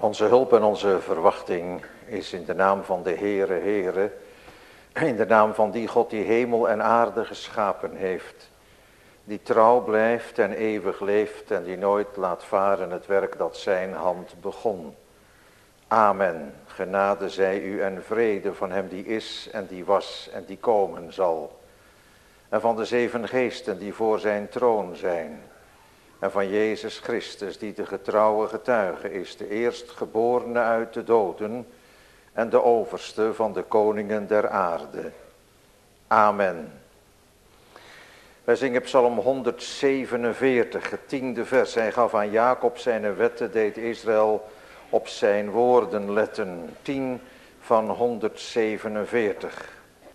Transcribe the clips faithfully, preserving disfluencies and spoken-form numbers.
Onze hulp en onze verwachting is in de naam van de Heere, Heere, in de naam van die God die hemel en aarde geschapen heeft, die trouw blijft en eeuwig leeft en die nooit laat varen het werk dat zijn hand begon. Amen. Genade zij u en vrede van hem die is en die was en die komen zal. En van de zeven geesten die voor zijn troon zijn. En van Jezus Christus die de getrouwe getuige is, de eerstgeborene uit de doden en de overste van de koningen der aarde. Amen. Wij zingen Psalm honderdzevenenveertig, het tiende vers. Hij gaf aan Jacob zijn wetten, deed Israël op zijn woorden letten. tien van honderdzevenenveertig.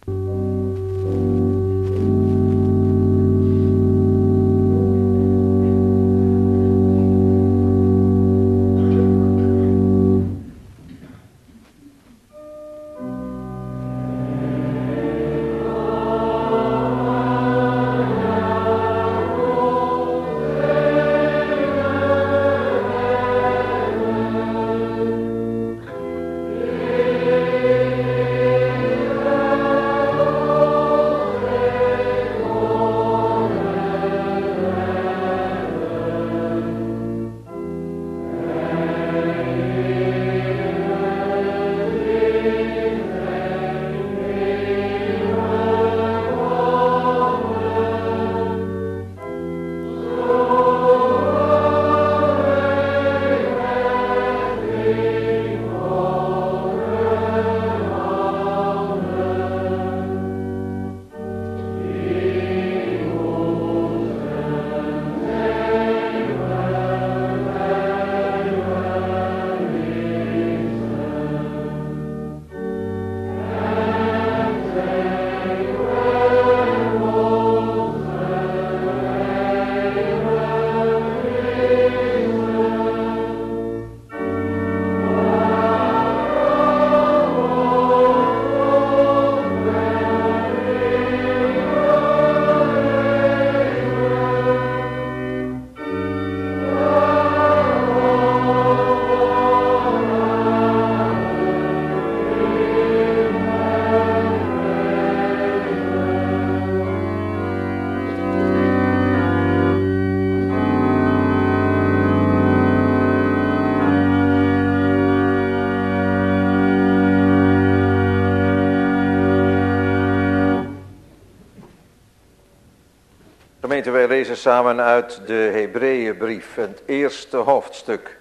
Gemeente, wij lezen samen uit de Hebreeënbrief, het eerste hoofdstuk,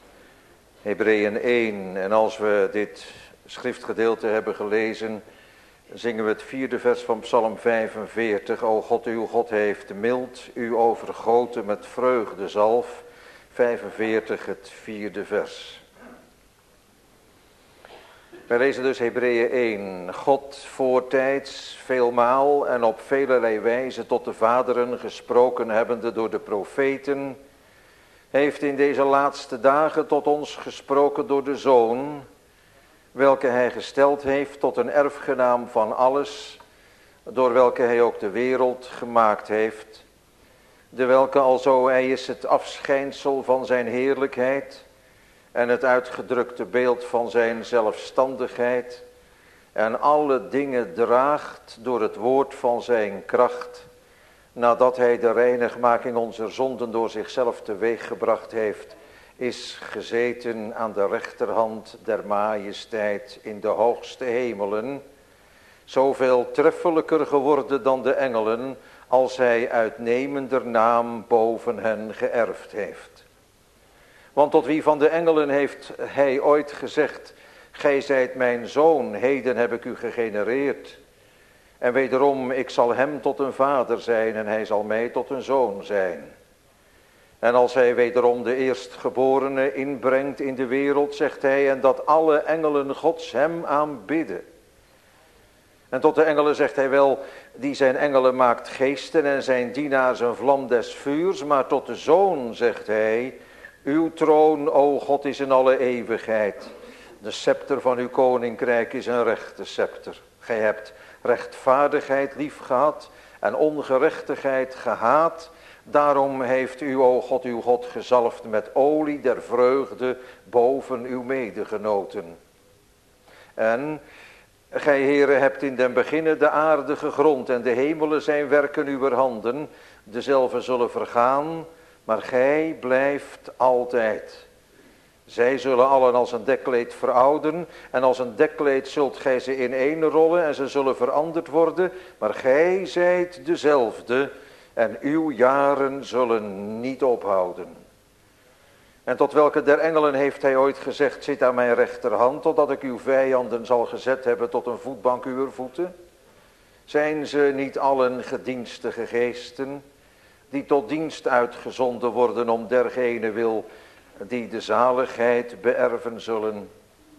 Hebreeën één. En als we dit schriftgedeelte hebben gelezen, zingen we het vierde vers van Psalm vijfenveertig. O God, uw God heeft mild u overgoten met vreugdezalf. vijfenveertig, het vierde vers. Wij lezen dus Hebreeën één. God voortijds veelmaal en op velerlei wijze tot de vaderen gesproken hebbende door de profeten, heeft in deze laatste dagen tot ons gesproken door de Zoon, welke hij gesteld heeft tot een erfgenaam van alles, door welke hij ook de wereld gemaakt heeft, de welke alzo hij is het afschijnsel van zijn heerlijkheid en het uitgedrukte beeld van zijn zelfstandigheid en alle dingen draagt door het woord van zijn kracht, nadat hij de reinigmaking onze zonden door zichzelf teweeggebracht heeft, is gezeten aan de rechterhand der majesteit in de hoogste hemelen, zoveel treffelijker geworden dan de engelen, als hij uitnemender naam boven hen geërfd heeft. Want tot wie van de engelen heeft hij ooit gezegd, gij zijt mijn zoon, heden heb ik u gegenereerd. En wederom, ik zal hem tot een vader zijn en hij zal mij tot een zoon zijn. En als hij wederom de eerstgeborene inbrengt in de wereld, zegt hij, en dat alle engelen Gods hem aanbidden. En tot de engelen zegt hij wel, die zijn engelen maakt geesten en zijn dienaars een vlam des vuurs. Maar tot de Zoon zegt hij, uw troon, o God, is in alle eeuwigheid. De scepter van uw koninkrijk is een rechte scepter. Gij hebt rechtvaardigheid lief gehad en ongerechtigheid gehaat. Daarom heeft u, o God, uw God, gezalfd met olie der vreugde boven uw medegenoten. En gij, Heere, hebt in den beginne de aarde gegrond en de hemelen zijn werken uwer handen. Dezelve zullen vergaan, maar gij blijft altijd. Zij zullen allen als een dekkleed verouden en als een dekkleed zult gij ze ineenrollen en ze zullen veranderd worden. Maar gij zijt dezelfde en uw jaren zullen niet ophouden. En tot welke der engelen heeft hij ooit gezegd, zit aan mijn rechterhand, totdat ik uw vijanden zal gezet hebben tot een voetbank uwer voeten? Zijn ze niet allen gedienstige geesten, die tot dienst uitgezonden worden om dergene wil die de zaligheid beërven zullen?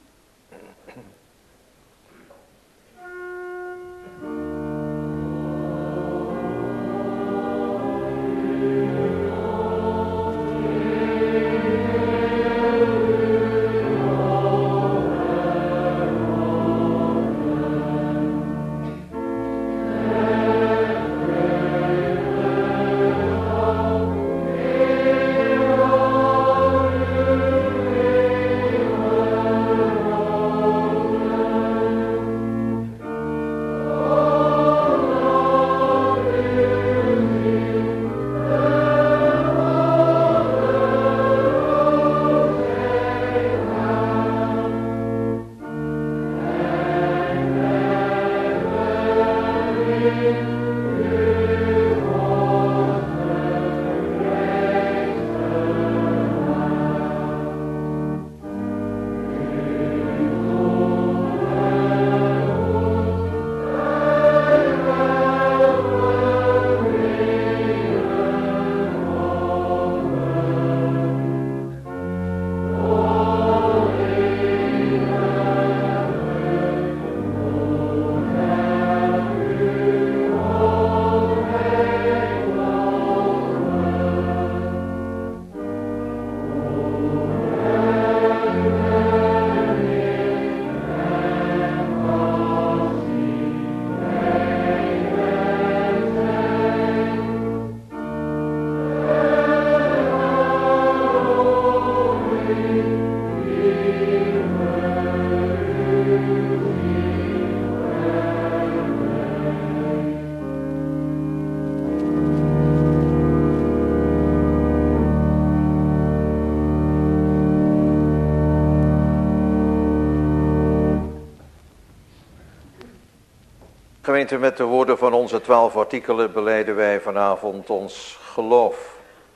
Gemeente, met de woorden van onze twaalf artikelen belijden wij vanavond ons geloof.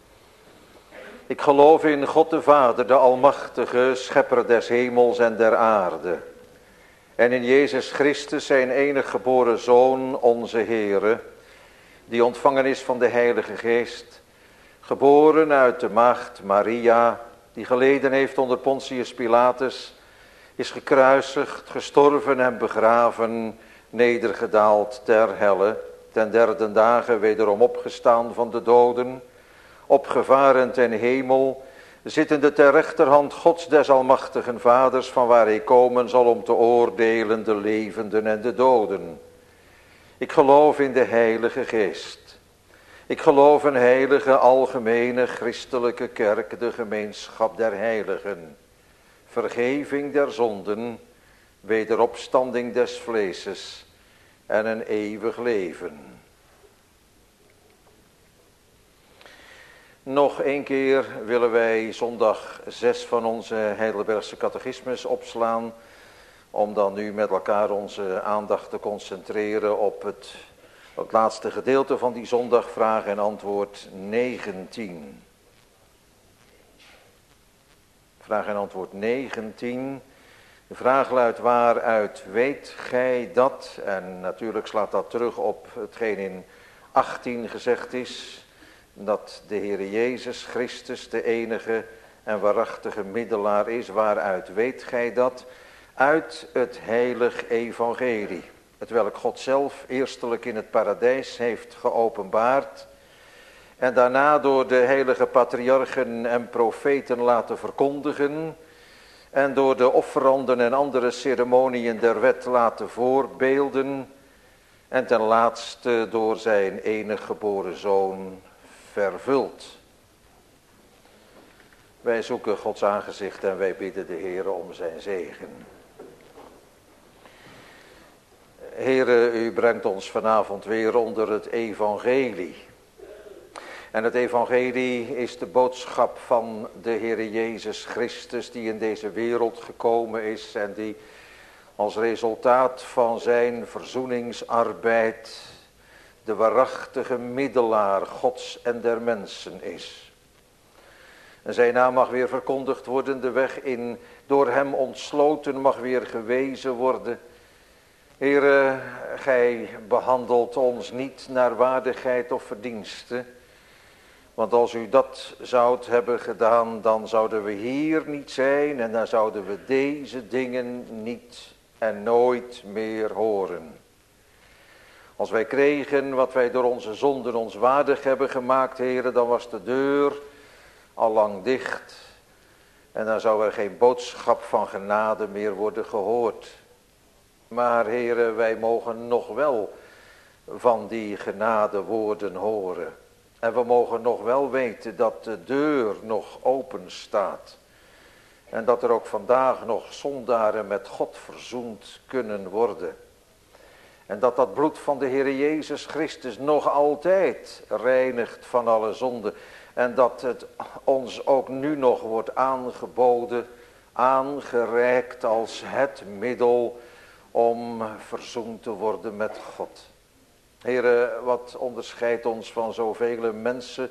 Ik geloof in God de Vader, de Almachtige, Schepper des hemels en der aarde. En in Jezus Christus, zijn enige geboren Zoon, onze Heere, die ontvangen is van de Heilige Geest, geboren uit de maagd Maria, die geleden heeft onder Pontius Pilatus, is gekruisigd, gestorven en begraven, nedergedaald ter helle, ten derde dagen wederom opgestaan van de doden, opgevaren ten hemel, zittende ter rechterhand Gods des almachtigen Vaders, van waar hij komen zal om te oordelen de levenden en de doden. Ik geloof in de Heilige Geest. Ik geloof een heilige, algemene, christelijke kerk, de gemeenschap der heiligen, vergeving der zonden, wederopstanding des vleeses en een eeuwig leven. Nog één keer willen wij zondag zes van onze Heidelbergse catechismus opslaan, om dan nu met elkaar onze aandacht te concentreren op het, op het laatste gedeelte van die zondag, vraag en antwoord negentien. Vraag en antwoord negentien. De vraag luidt: waaruit weet gij dat? En natuurlijk slaat dat terug op hetgeen in achttien gezegd is, dat de Heer Jezus Christus de enige en waarachtige middelaar is. Waaruit weet gij dat? Uit het heilig evangelie, hetwelk God zelf eerstelijk in het paradijs heeft geopenbaard en daarna door de heilige patriarchen en profeten laten verkondigen en door de offeranden en andere ceremoniën der wet laten voorbeelden en ten laatste door zijn enige geboren Zoon vervult. Wij zoeken Gods aangezicht en wij bidden de Heere om zijn zegen. Heere, u brengt ons vanavond weer onder het evangelie. En het evangelie is de boodschap van de Heere Jezus Christus die in deze wereld gekomen is en die als resultaat van zijn verzoeningsarbeid de waarachtige middelaar Gods en der mensen is. En zijn naam mag weer verkondigd worden, de weg in door hem ontsloten mag weer gewezen worden. Heere, gij behandelt ons niet naar waardigheid of verdienste. Want als u dat zoudt hebben gedaan, dan zouden we hier niet zijn en dan zouden we deze dingen niet en nooit meer horen. Als wij kregen wat wij door onze zonden ons waardig hebben gemaakt, Heere, dan was de deur al lang dicht. En dan zou er geen boodschap van genade meer worden gehoord. Maar Heere, wij mogen nog wel van die genadewoorden horen. En we mogen nog wel weten dat de deur nog open staat. En dat er ook vandaag nog zondaren met God verzoend kunnen worden. En dat dat bloed van de Heer Jezus Christus nog altijd reinigt van alle zonde. En dat het ons ook nu nog wordt aangeboden, aangereikt als het middel om verzoend te worden met God. Heere, wat onderscheidt ons van zoveel mensen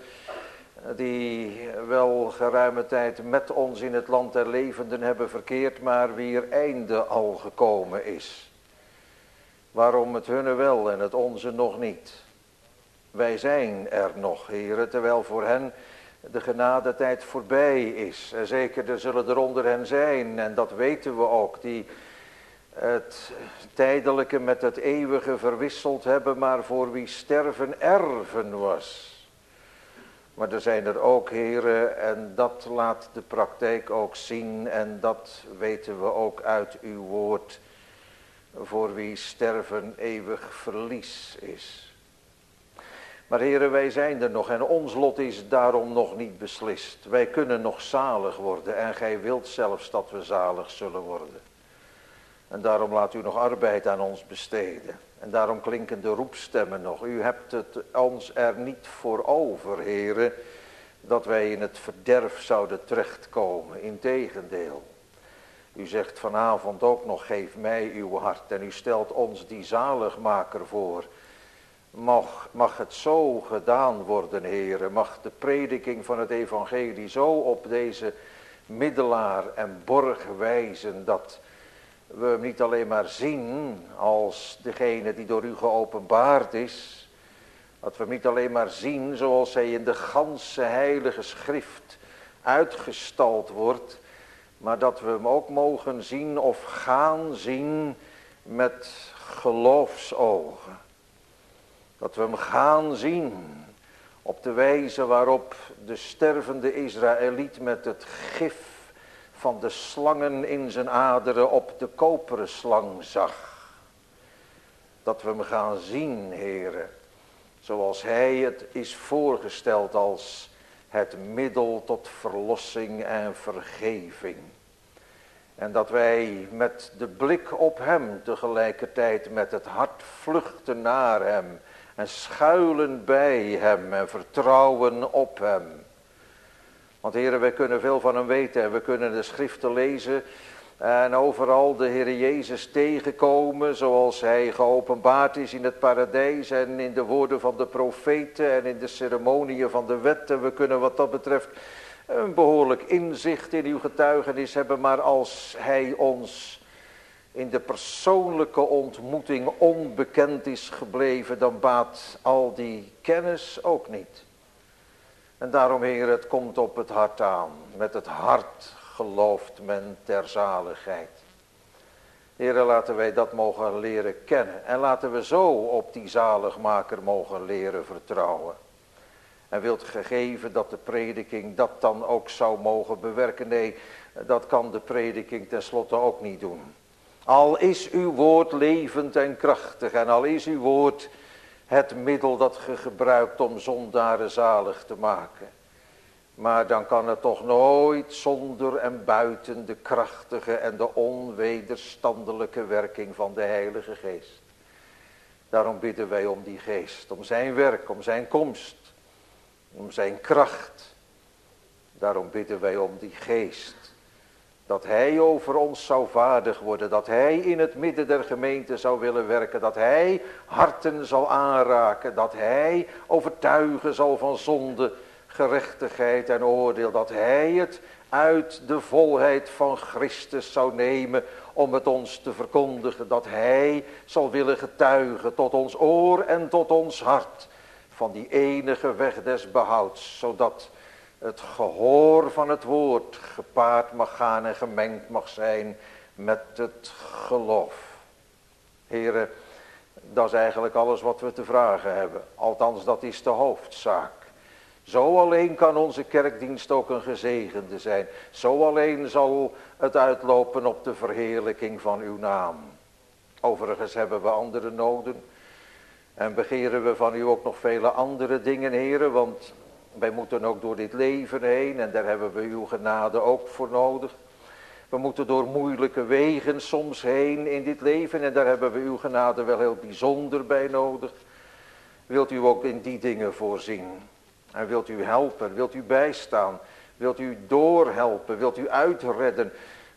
die wel geruime tijd met ons in het land der levenden hebben verkeerd, maar wier einde al gekomen is. Waarom het hunne wel en het onze nog niet? Wij zijn er nog, Heere, terwijl voor hen de genadetijd voorbij is. En zeker er zullen er onder hen zijn, en dat weten we ook, die het tijdelijke met het eeuwige verwisseld hebben, maar voor wie sterven erven was. Maar er zijn er ook, Heere, en dat laat de praktijk ook zien, en dat weten we ook uit uw woord, voor wie sterven eeuwig verlies is. Maar Heere, wij zijn er nog en ons lot is daarom nog niet beslist. Wij kunnen nog zalig worden en gij wilt zelfs dat we zalig zullen worden. En daarom laat u nog arbeid aan ons besteden. En daarom klinken de roepstemmen nog. U hebt het ons er niet voor over, Heere, dat wij in het verderf zouden terechtkomen. Integendeel. U zegt vanavond ook nog, geef mij uw hart. En u stelt ons die zaligmaker voor. Mag, mag het zo gedaan worden, Heere. Mag de prediking van het evangelie zo op deze middelaar en borg wijzen, dat we hem niet alleen maar zien als degene die door u geopenbaard is. Dat we hem niet alleen maar zien zoals hij in de ganse heilige schrift uitgestald wordt. Maar dat we hem ook mogen zien of gaan zien met geloofsogen. Dat we hem gaan zien op de wijze waarop de stervende Israëliet met het gif van de slangen in zijn aderen op de koperen slang zag. Dat we hem gaan zien, Heere, zoals hij het is voorgesteld als het middel tot verlossing en vergeving. En dat wij met de blik op hem tegelijkertijd met het hart vluchten naar hem en schuilen bij hem en vertrouwen op hem. Want Heere, wij kunnen veel van hem weten en we kunnen de schriften lezen en overal de Heere Jezus tegenkomen zoals hij geopenbaard is in het paradijs en in de woorden van de profeten en in de ceremonieën van de wet. En we kunnen wat dat betreft een behoorlijk inzicht in uw getuigenis hebben, maar als hij ons in de persoonlijke ontmoeting onbekend is gebleven, dan baat al die kennis ook niet. En daarom, Heer, het komt op het hart aan. Met het hart gelooft men ter zaligheid. Heer, laten wij dat mogen leren kennen. En laten we zo op die zaligmaker mogen leren vertrouwen. En wilt gegeven dat de prediking dat dan ook zou mogen bewerken? Nee, dat kan de prediking tenslotte ook niet doen. Al is uw woord levend en krachtig en al is uw woord het middel dat ge gebruikt om zondaren zalig te maken. Maar dan kan het toch nooit zonder en buiten de krachtige en de onwederstandelijke werking van de Heilige Geest. Daarom bidden wij om die Geest, om zijn werk, om zijn komst, om zijn kracht. Daarom bidden wij om die Geest. Dat hij over ons zou vaardig worden, dat hij in het midden der gemeente zou willen werken, dat hij harten zal aanraken, dat hij overtuigen zal van zonde, gerechtigheid en oordeel, dat hij het uit de volheid van Christus zou nemen om het ons te verkondigen, dat hij zal willen getuigen tot ons oor en tot ons hart van die enige weg des behouds, zodat het gehoor van het woord gepaard mag gaan en gemengd mag zijn met het geloof. Heren, dat is eigenlijk alles wat we te vragen hebben. Althans, dat is de hoofdzaak. Zo alleen kan onze kerkdienst ook een gezegende zijn. Zo alleen zal het uitlopen op de verheerlijking van uw naam. Overigens hebben we andere noden. En begeren we van u ook nog vele andere dingen, heren, want wij moeten ook door dit leven heen en daar hebben we uw genade ook voor nodig. We moeten door moeilijke wegen soms heen in dit leven en daar hebben we uw genade wel heel bijzonder bij nodig. Wilt u ook in die dingen voorzien? En wilt u helpen, wilt u bijstaan, wilt u doorhelpen, wilt u uitredden,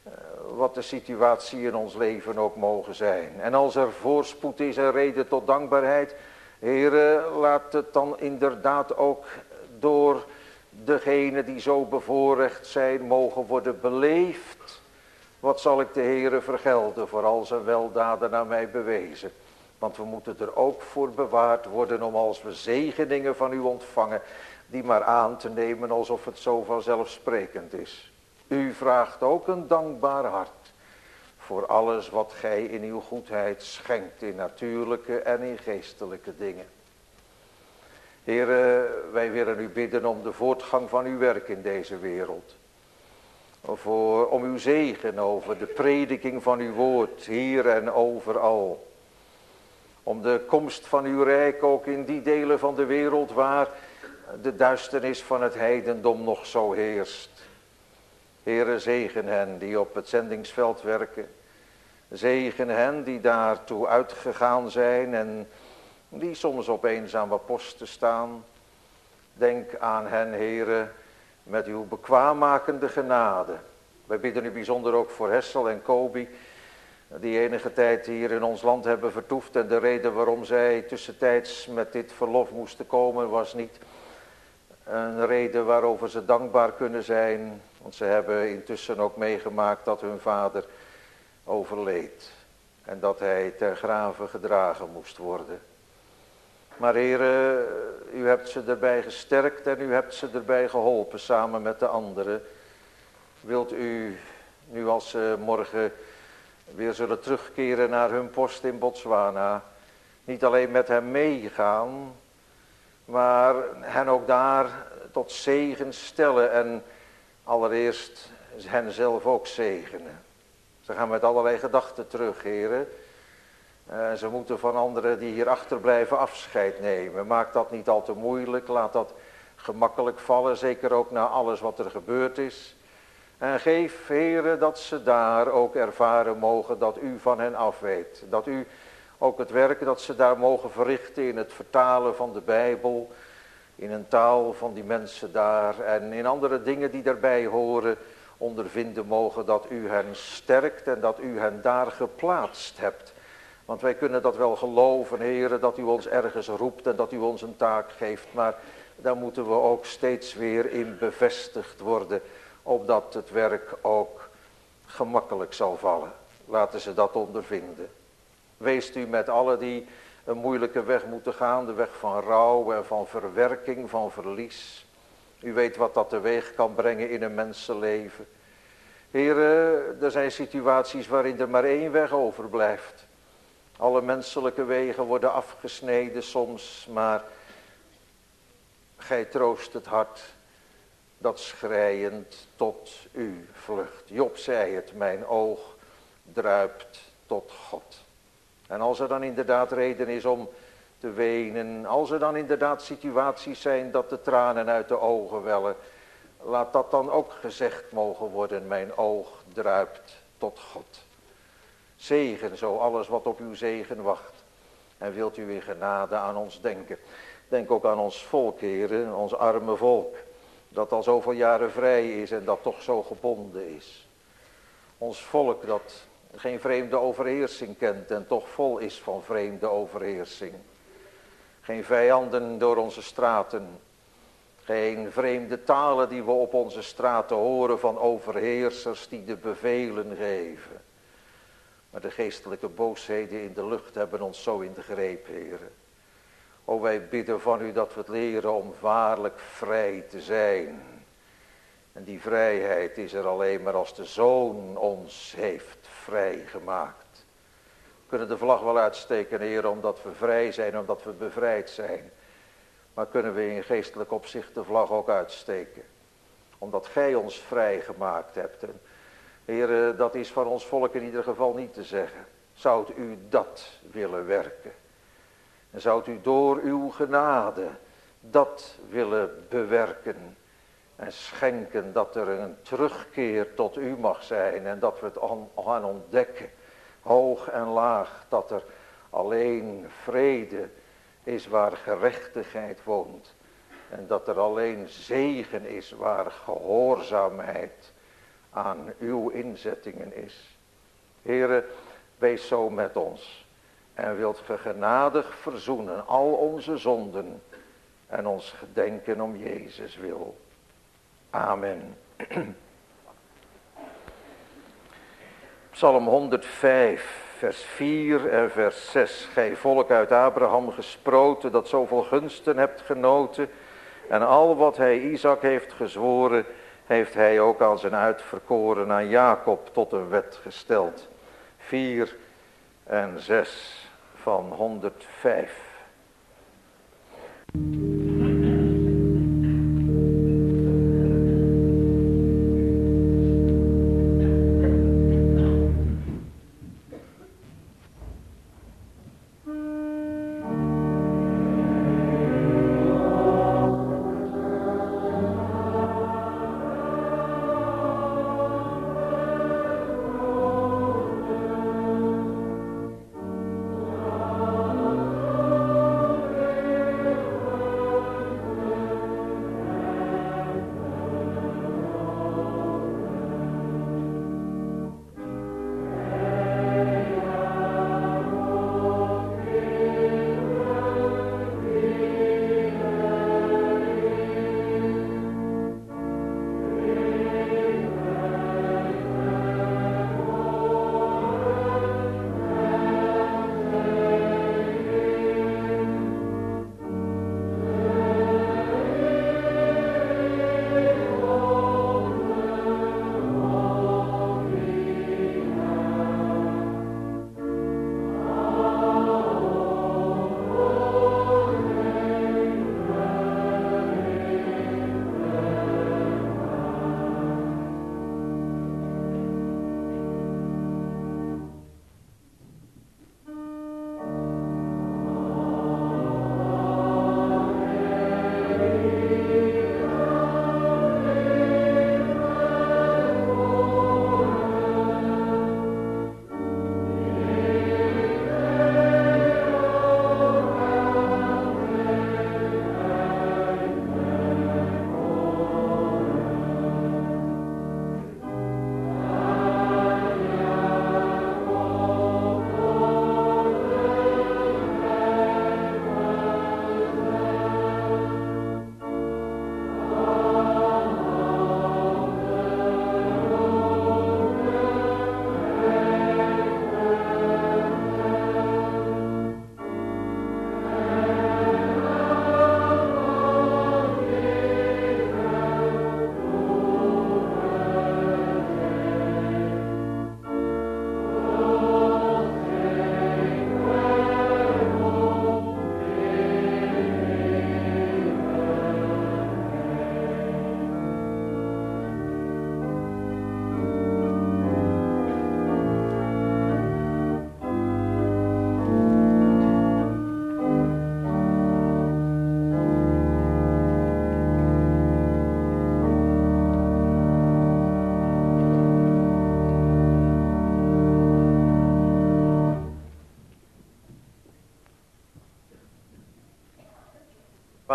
wat de situatie in ons leven ook mogen zijn. En als er voorspoed is en reden tot dankbaarheid, Heere, laat het dan inderdaad ook door degenen die zo bevoorrecht zijn mogen worden beleefd. Wat zal ik de Heere vergelden voor al zijn weldaden aan mij bewezen. Want we moeten er ook voor bewaard worden om als we zegeningen van u ontvangen, die maar aan te nemen alsof het zo vanzelfsprekend is. U vraagt ook een dankbaar hart voor alles wat gij in uw goedheid schenkt in natuurlijke en in geestelijke dingen. Heere, wij willen u bidden om de voortgang van uw werk in deze wereld. Voor, om uw zegen over de prediking van uw woord, hier en overal. Om de komst van uw rijk ook in die delen van de wereld waar de duisternis van het heidendom nog zo heerst. Heere, zegen hen die op het zendingsveld werken. Zegen hen die daartoe uitgegaan zijn en die soms op eenzame posten staan. Denk aan hen, Heere, met uw bekwaammakende genade. Wij bidden u bijzonder ook voor Hessel en Kobi, die enige tijd hier in ons land hebben vertoefd. En de reden waarom zij tussentijds met dit verlof moesten komen was niet een reden waarover ze dankbaar kunnen zijn. Want ze hebben intussen ook meegemaakt dat hun vader overleed. En dat hij ter grave gedragen moest worden. Maar Heere, u hebt ze erbij gesterkt en u hebt ze erbij geholpen samen met de anderen. Wilt u, nu als ze morgen weer zullen terugkeren naar hun post in Botswana, niet alleen met hen meegaan, maar hen ook daar tot zegen stellen en allereerst hen zelf ook zegenen. Ze gaan met allerlei gedachten terug, Heere. En ze moeten van anderen die hier achterblijven afscheid nemen. Maak dat niet al te moeilijk, laat dat gemakkelijk vallen, zeker ook na alles wat er gebeurd is. En geef, Heere, dat ze daar ook ervaren mogen dat u van hen afweet. Dat u ook het werk dat ze daar mogen verrichten in het vertalen van de Bijbel, in een taal van die mensen daar en in andere dingen die daarbij horen, ondervinden mogen dat u hen sterkt en dat u hen daar geplaatst hebt. Want wij kunnen dat wel geloven, Heere, dat u ons ergens roept en dat u ons een taak geeft. Maar daar moeten we ook steeds weer in bevestigd worden, opdat het werk ook gemakkelijk zal vallen. Laten ze dat ondervinden. Weest u met allen die een moeilijke weg moeten gaan, de weg van rouw en van verwerking, van verlies. U weet wat dat teweeg kan brengen in een mensenleven. Heere, er zijn situaties waarin er maar één weg overblijft. Alle menselijke wegen worden afgesneden soms, maar gij troost het hart dat schreiend tot u vlucht. Job zei het, mijn oog druipt tot God. En als er dan inderdaad reden is om te wenen. Als er dan inderdaad situaties zijn dat de tranen uit de ogen wellen, laat dat dan ook gezegd mogen worden, mijn oog druipt tot God. Zegen zo alles wat op uw zegen wacht. En wilt u in genade aan ons denken. Denk ook aan ons volk, heren, ons arme volk. Dat al zoveel jaren vrij is en dat toch zo gebonden is. Ons volk dat geen vreemde overheersing kent en toch vol is van vreemde overheersing. Geen vijanden door onze straten. Geen vreemde talen die we op onze straten horen van overheersers die de bevelen geven. Maar de geestelijke boosheden in de lucht hebben ons zo in de greep, heren. O, wij bidden van u dat we het leren om waarlijk vrij te zijn. En die vrijheid is er alleen maar als de Zoon ons heeft vrijgemaakt. We kunnen de vlag wel uitsteken, heren, omdat we vrij zijn, omdat we bevrijd zijn. Maar kunnen we in geestelijk opzicht de vlag ook uitsteken. Omdat gij ons vrijgemaakt hebt. En, heren, dat is van ons volk in ieder geval niet te zeggen. Zoudt u dat willen werken? En zoudt u door uw genade dat willen bewerken en schenken, dat er een terugkeer tot u mag zijn en dat we het gaan ontdekken, hoog en laag, dat er alleen vrede is waar gerechtigheid woont en dat er alleen zegen is waar gehoorzaamheid aan uw inzettingen is. Heere, wees zo met ons. En wilt ge genadig verzoenen al onze zonden en ons gedenken om Jezus wil. Amen. Psalm honderdvijf, vers vier en vers zes. Gij volk uit Abraham gesproten, dat zoveel gunsten hebt genoten. En al wat hij Isaac heeft gezworen, heeft hij ook aan zijn uitverkoren, aan Jacob, tot een wet gesteld. vier en zes van honderdvijf.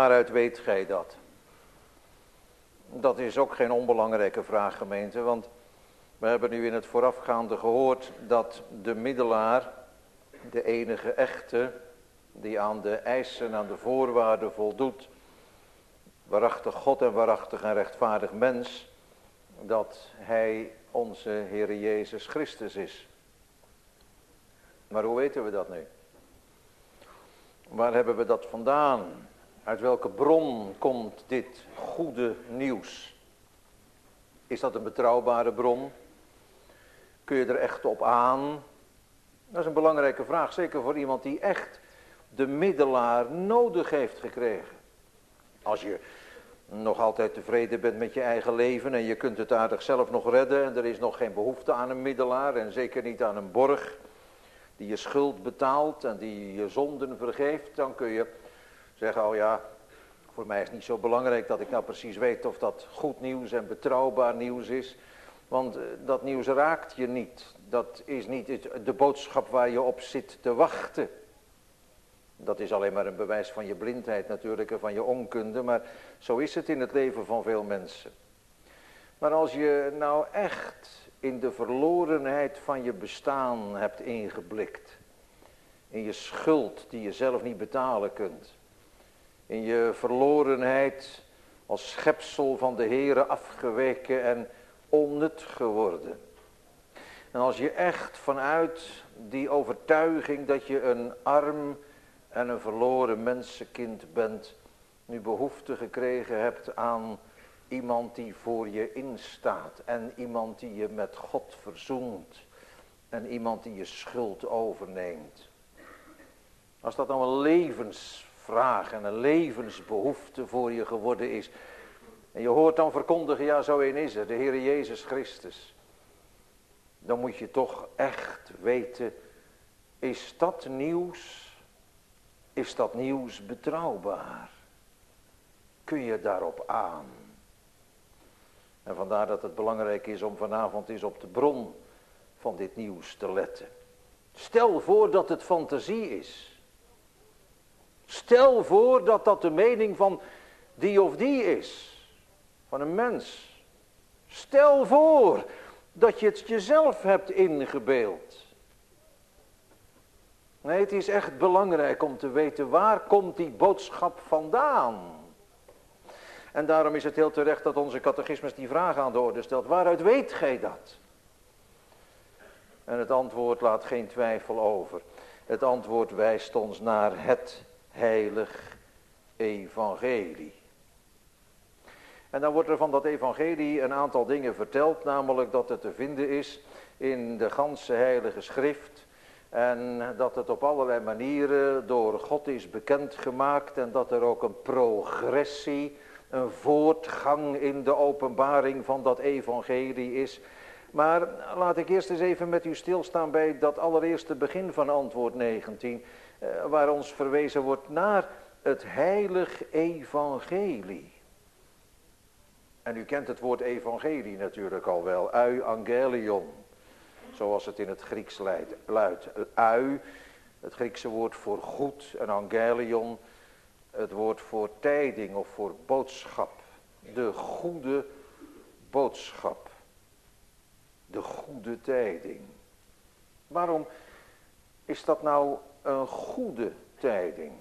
Waaruit weet gij dat? Dat is ook geen onbelangrijke vraag, gemeente, want we hebben nu in het voorafgaande gehoord dat de middelaar, de enige echte, die aan de eisen, aan de voorwaarden voldoet, waarachtig God en waarachtig en rechtvaardig mens, dat hij onze Heer Jezus Christus is. Maar hoe weten we dat nu? Waar hebben we dat vandaan? Uit welke bron komt dit goede nieuws? Is dat een betrouwbare bron? Kun je er echt op aan? Dat is een belangrijke vraag, zeker voor iemand die echt de middelaar nodig heeft gekregen. Als je nog altijd tevreden bent met je eigen leven en je kunt het aardig zelf nog redden en er is nog geen behoefte aan een middelaar en zeker niet aan een borg die je schuld betaalt en die je zonden vergeeft, dan kun je zeggen, oh ja, voor mij is het niet zo belangrijk dat ik nou precies weet of dat goed nieuws en betrouwbaar nieuws is. Want dat nieuws raakt je niet. Dat is niet de boodschap waar je op zit te wachten. Dat is alleen maar een bewijs van je blindheid natuurlijk en van je onkunde. Maar zo is het in het leven van veel mensen. Maar als je nou echt in de verlorenheid van je bestaan hebt ingeblikt. In je schuld die je zelf niet betalen kunt. In je verlorenheid als schepsel van de Heere afgeweken en onnut geworden. En als je echt vanuit die overtuiging dat je een arm en een verloren mensenkind bent, nu behoefte gekregen hebt aan iemand die voor je instaat en iemand die je met God verzoent en iemand die je schuld overneemt. Als dat nou een levensvraag en een levensbehoefte voor je geworden is en je hoort dan verkondigen, ja zo een is er, de Heer Jezus Christus. Dan moet je toch echt weten, is dat nieuws, is dat nieuws betrouwbaar? Kun je daarop aan? En vandaar dat het belangrijk is om vanavond eens op de bron van dit nieuws te letten. Stel voor dat het fantasie is. Stel voor dat dat de mening van die of die is. Van een mens. Stel voor dat je het jezelf hebt ingebeeld. Nee, het is echt belangrijk om te weten waar komt die boodschap vandaan. En daarom is het heel terecht dat onze catechismus die vraag aan de orde stelt. Waaruit weet gij dat? En het antwoord laat geen twijfel over. Het antwoord wijst ons naar het heilig evangelie. En dan wordt er van dat evangelie een aantal dingen verteld. Namelijk dat het te vinden is in de ganse heilige schrift. En dat het op allerlei manieren door God is bekendgemaakt. En dat er ook een progressie, een voortgang in de openbaring van dat evangelie is. Maar laat ik eerst eens even met u stilstaan bij dat allereerste begin van antwoord negentien. Waar ons verwezen wordt naar het heilig evangelie. En u kent het woord evangelie natuurlijk al wel. Euangelion. Zoals het in het Grieks luidt. Eu, het Griekse woord voor goed. En angelion, het woord voor tijding of voor boodschap. De goede boodschap. De goede tijding. Waarom is dat nou een goede tijding?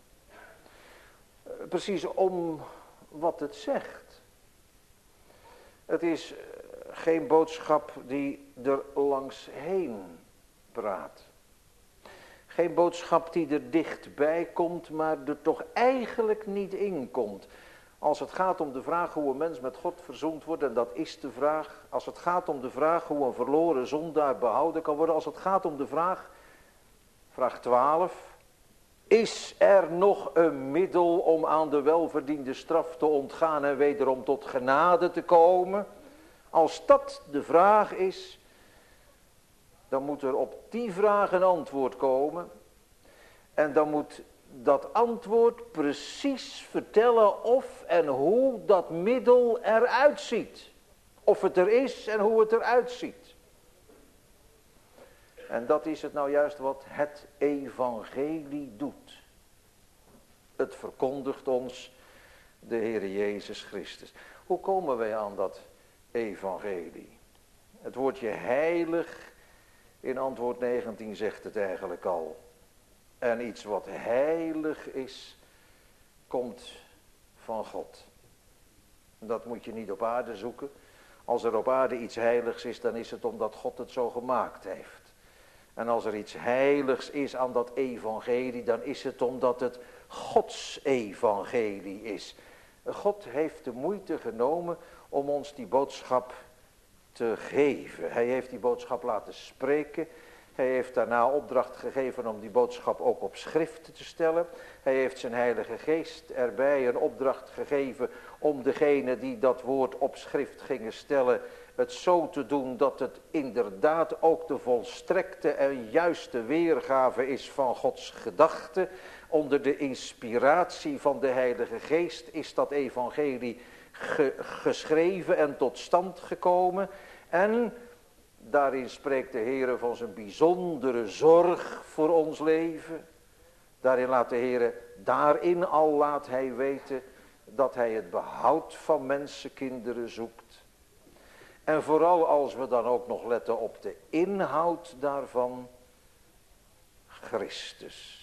Precies om wat het zegt. Het is geen boodschap die er langs heen praat. Geen boodschap die er dichtbij komt, maar er toch eigenlijk niet in komt. Als het gaat om de vraag hoe een mens met God verzoend wordt, en dat is de vraag. Als het gaat om de vraag hoe een verloren zondaar behouden kan worden. Als het gaat om de vraag, vraag twaalf. Is er nog een middel om aan de welverdiende straf te ontgaan en wederom tot genade te komen? Als dat de vraag is, dan moet er op die vraag een antwoord komen. En dan moet dat antwoord precies vertellen of en hoe dat middel eruit ziet. Of het er is en hoe het eruit ziet. En dat is het nou juist wat het evangelie doet. Het verkondigt ons de Heer Jezus Christus. Hoe komen wij aan dat evangelie? Het woordje heilig in antwoord negentien zegt het eigenlijk al. En iets wat heilig is, komt van God. Dat moet je niet op aarde zoeken. Als er op aarde iets heiligs is, dan is het omdat God het zo gemaakt heeft. En als er iets heiligs is aan dat evangelie, dan is het omdat het Gods evangelie is. God heeft de moeite genomen om ons die boodschap te geven. Hij heeft die boodschap laten spreken. Hij heeft daarna opdracht gegeven om die boodschap ook op schrift te stellen. Hij heeft zijn Heilige Geest erbij een opdracht gegeven om degene die dat woord op schrift gingen stellen, het zo te doen dat het inderdaad ook de volstrekte en juiste weergave is van Gods gedachte. Onder de inspiratie van de Heilige Geest is dat evangelie ge- geschreven en tot stand gekomen. En daarin spreekt de Heer van zijn bijzondere zorg voor ons leven. Daarin laat de Heer, daarin al laat hij weten dat hij het behoud van mensenkinderen zoekt. En vooral als we dan ook nog letten op de inhoud daarvan, Christus.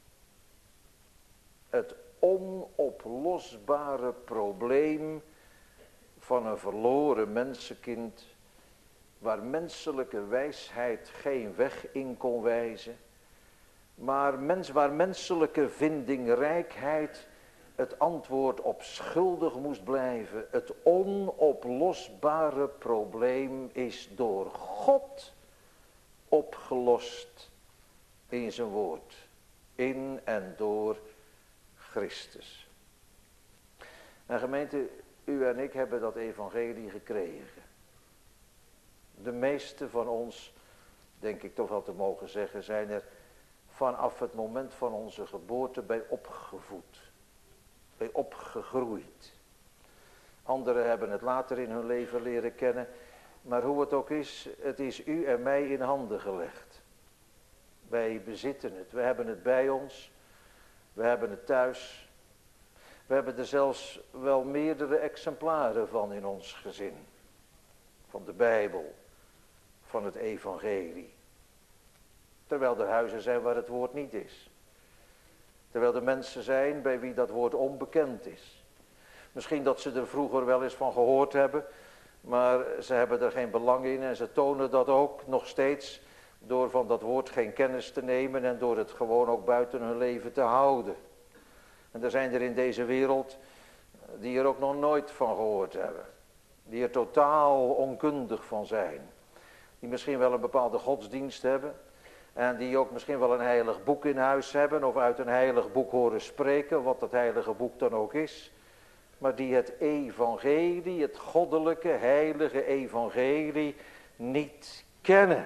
Het onoplosbare probleem van een verloren mensenkind, waar menselijke wijsheid geen weg in kon wijzen, maar mens, waar menselijke vindingrijkheid het antwoord op schuldig moest blijven. Het onoplosbare probleem is door God opgelost in zijn woord, in en door Christus. En gemeente, u en ik hebben dat evangelie gekregen. De meeste van ons, denk ik toch wel te mogen zeggen, zijn er vanaf het moment van onze geboorte bij opgevoed, bij opgegroeid. Anderen hebben het later in hun leven leren kennen, maar hoe het ook is, het is u en mij in handen gelegd. Wij bezitten het, we hebben het bij ons, we hebben het thuis. We hebben er zelfs wel meerdere exemplaren van in ons gezin. Van de Bijbel, van het evangelie. Terwijl er huizen zijn waar het woord niet is. Terwijl er mensen zijn bij wie dat woord onbekend is. Misschien dat ze er vroeger wel eens van gehoord hebben, maar ze hebben er geen belang in en ze tonen dat ook nog steeds door van dat woord geen kennis te nemen en door het gewoon ook buiten hun leven te houden. En er zijn er in deze wereld die er ook nog nooit van gehoord hebben. Die er totaal onkundig van zijn. Die misschien wel een bepaalde godsdienst hebben. En die ook misschien wel een heilig boek in huis hebben. Of uit een heilig boek horen spreken. Wat dat heilige boek dan ook is. Maar die het evangelie, het goddelijke, heilige evangelie niet kennen.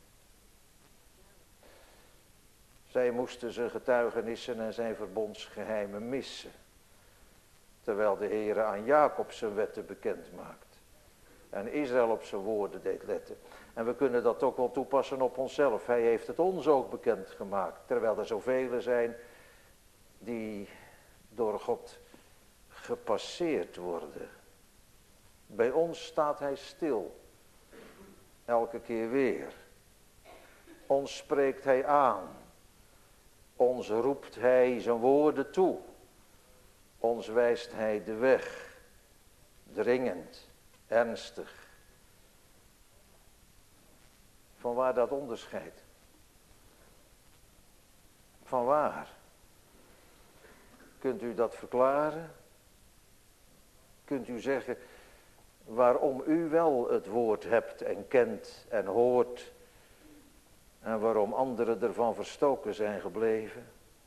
Zij moesten zijn getuigenissen en zijn verbondsgeheimen missen. Terwijl de Heere aan Jacob zijn wetten bekend maakt. En Israël op zijn woorden deed letten. En we kunnen dat ook wel toepassen op onszelf. Hij heeft het ons ook bekend gemaakt. Terwijl er zoveel zijn die door God gepasseerd worden. Bij ons staat hij stil. Elke keer weer. Ons spreekt hij aan. Ons roept hij zijn woorden toe. Ons wijst hij de weg. Dringend, ernstig. Vanwaar dat onderscheid? Vanwaar? Kunt u dat verklaren? Kunt u zeggen waarom u wel het woord hebt en kent en hoort en waarom anderen ervan verstoken zijn gebleven?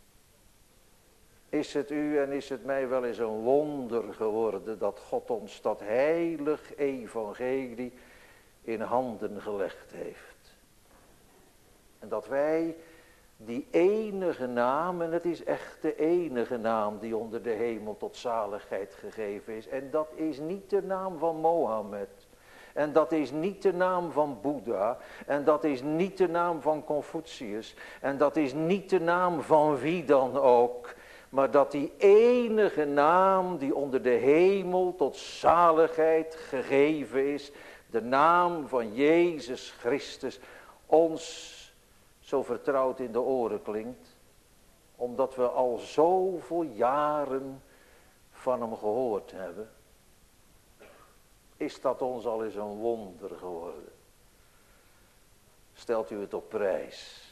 Is het u en is het mij wel eens een wonder geworden dat God ons dat heilig evangelie in handen gelegd heeft? En dat wij die enige naam, en het is echt de enige naam die onder de hemel tot zaligheid gegeven is. En dat is niet de naam van Mohammed. En dat is niet de naam van Boeddha. En dat is niet de naam van Confucius. En dat is niet de naam van wie dan ook. maar dat die enige naam die onder de hemel tot zaligheid gegeven is, de naam van Jezus Christus, ons zo vertrouwd in de oren klinkt, omdat we al zoveel jaren van hem gehoord hebben. Is dat ons al eens een wonder geworden? Stelt u het op prijs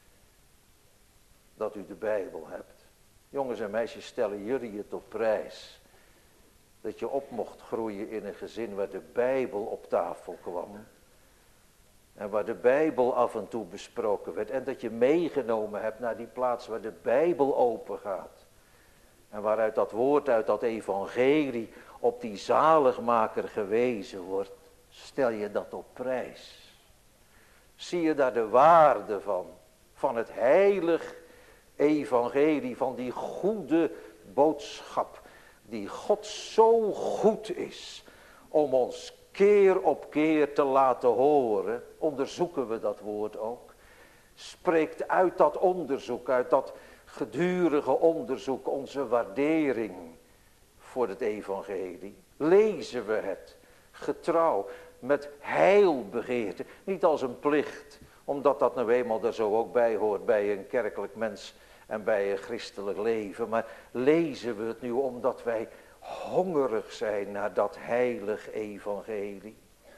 dat u de Bijbel hebt? Jongens en meisjes, stellen jullie het op prijs dat je op mocht groeien in een gezin waar de Bijbel op tafel kwam en waar de Bijbel af en toe besproken werd, en dat je meegenomen hebt naar die plaats waar de Bijbel open gaat en waaruit dat woord, uit dat evangelie op die zaligmaker gewezen wordt? Stel je dat op prijs? Zie je daar de waarde van, van het heilig evangelie, van die goede boodschap, die God zo goed is om ons keer op keer te laten horen? Onderzoeken we dat woord ook? Spreekt uit dat onderzoek, uit dat gedurige onderzoek, onze waardering voor het evangelie? Lezen we het getrouw, met heilbegeerte, niet als een plicht, omdat dat nou eenmaal er zo ook bij hoort bij een kerkelijk mens en bij een christelijk leven, maar lezen we het nu omdat wij hongerig zijn naar dat heilig evangelie?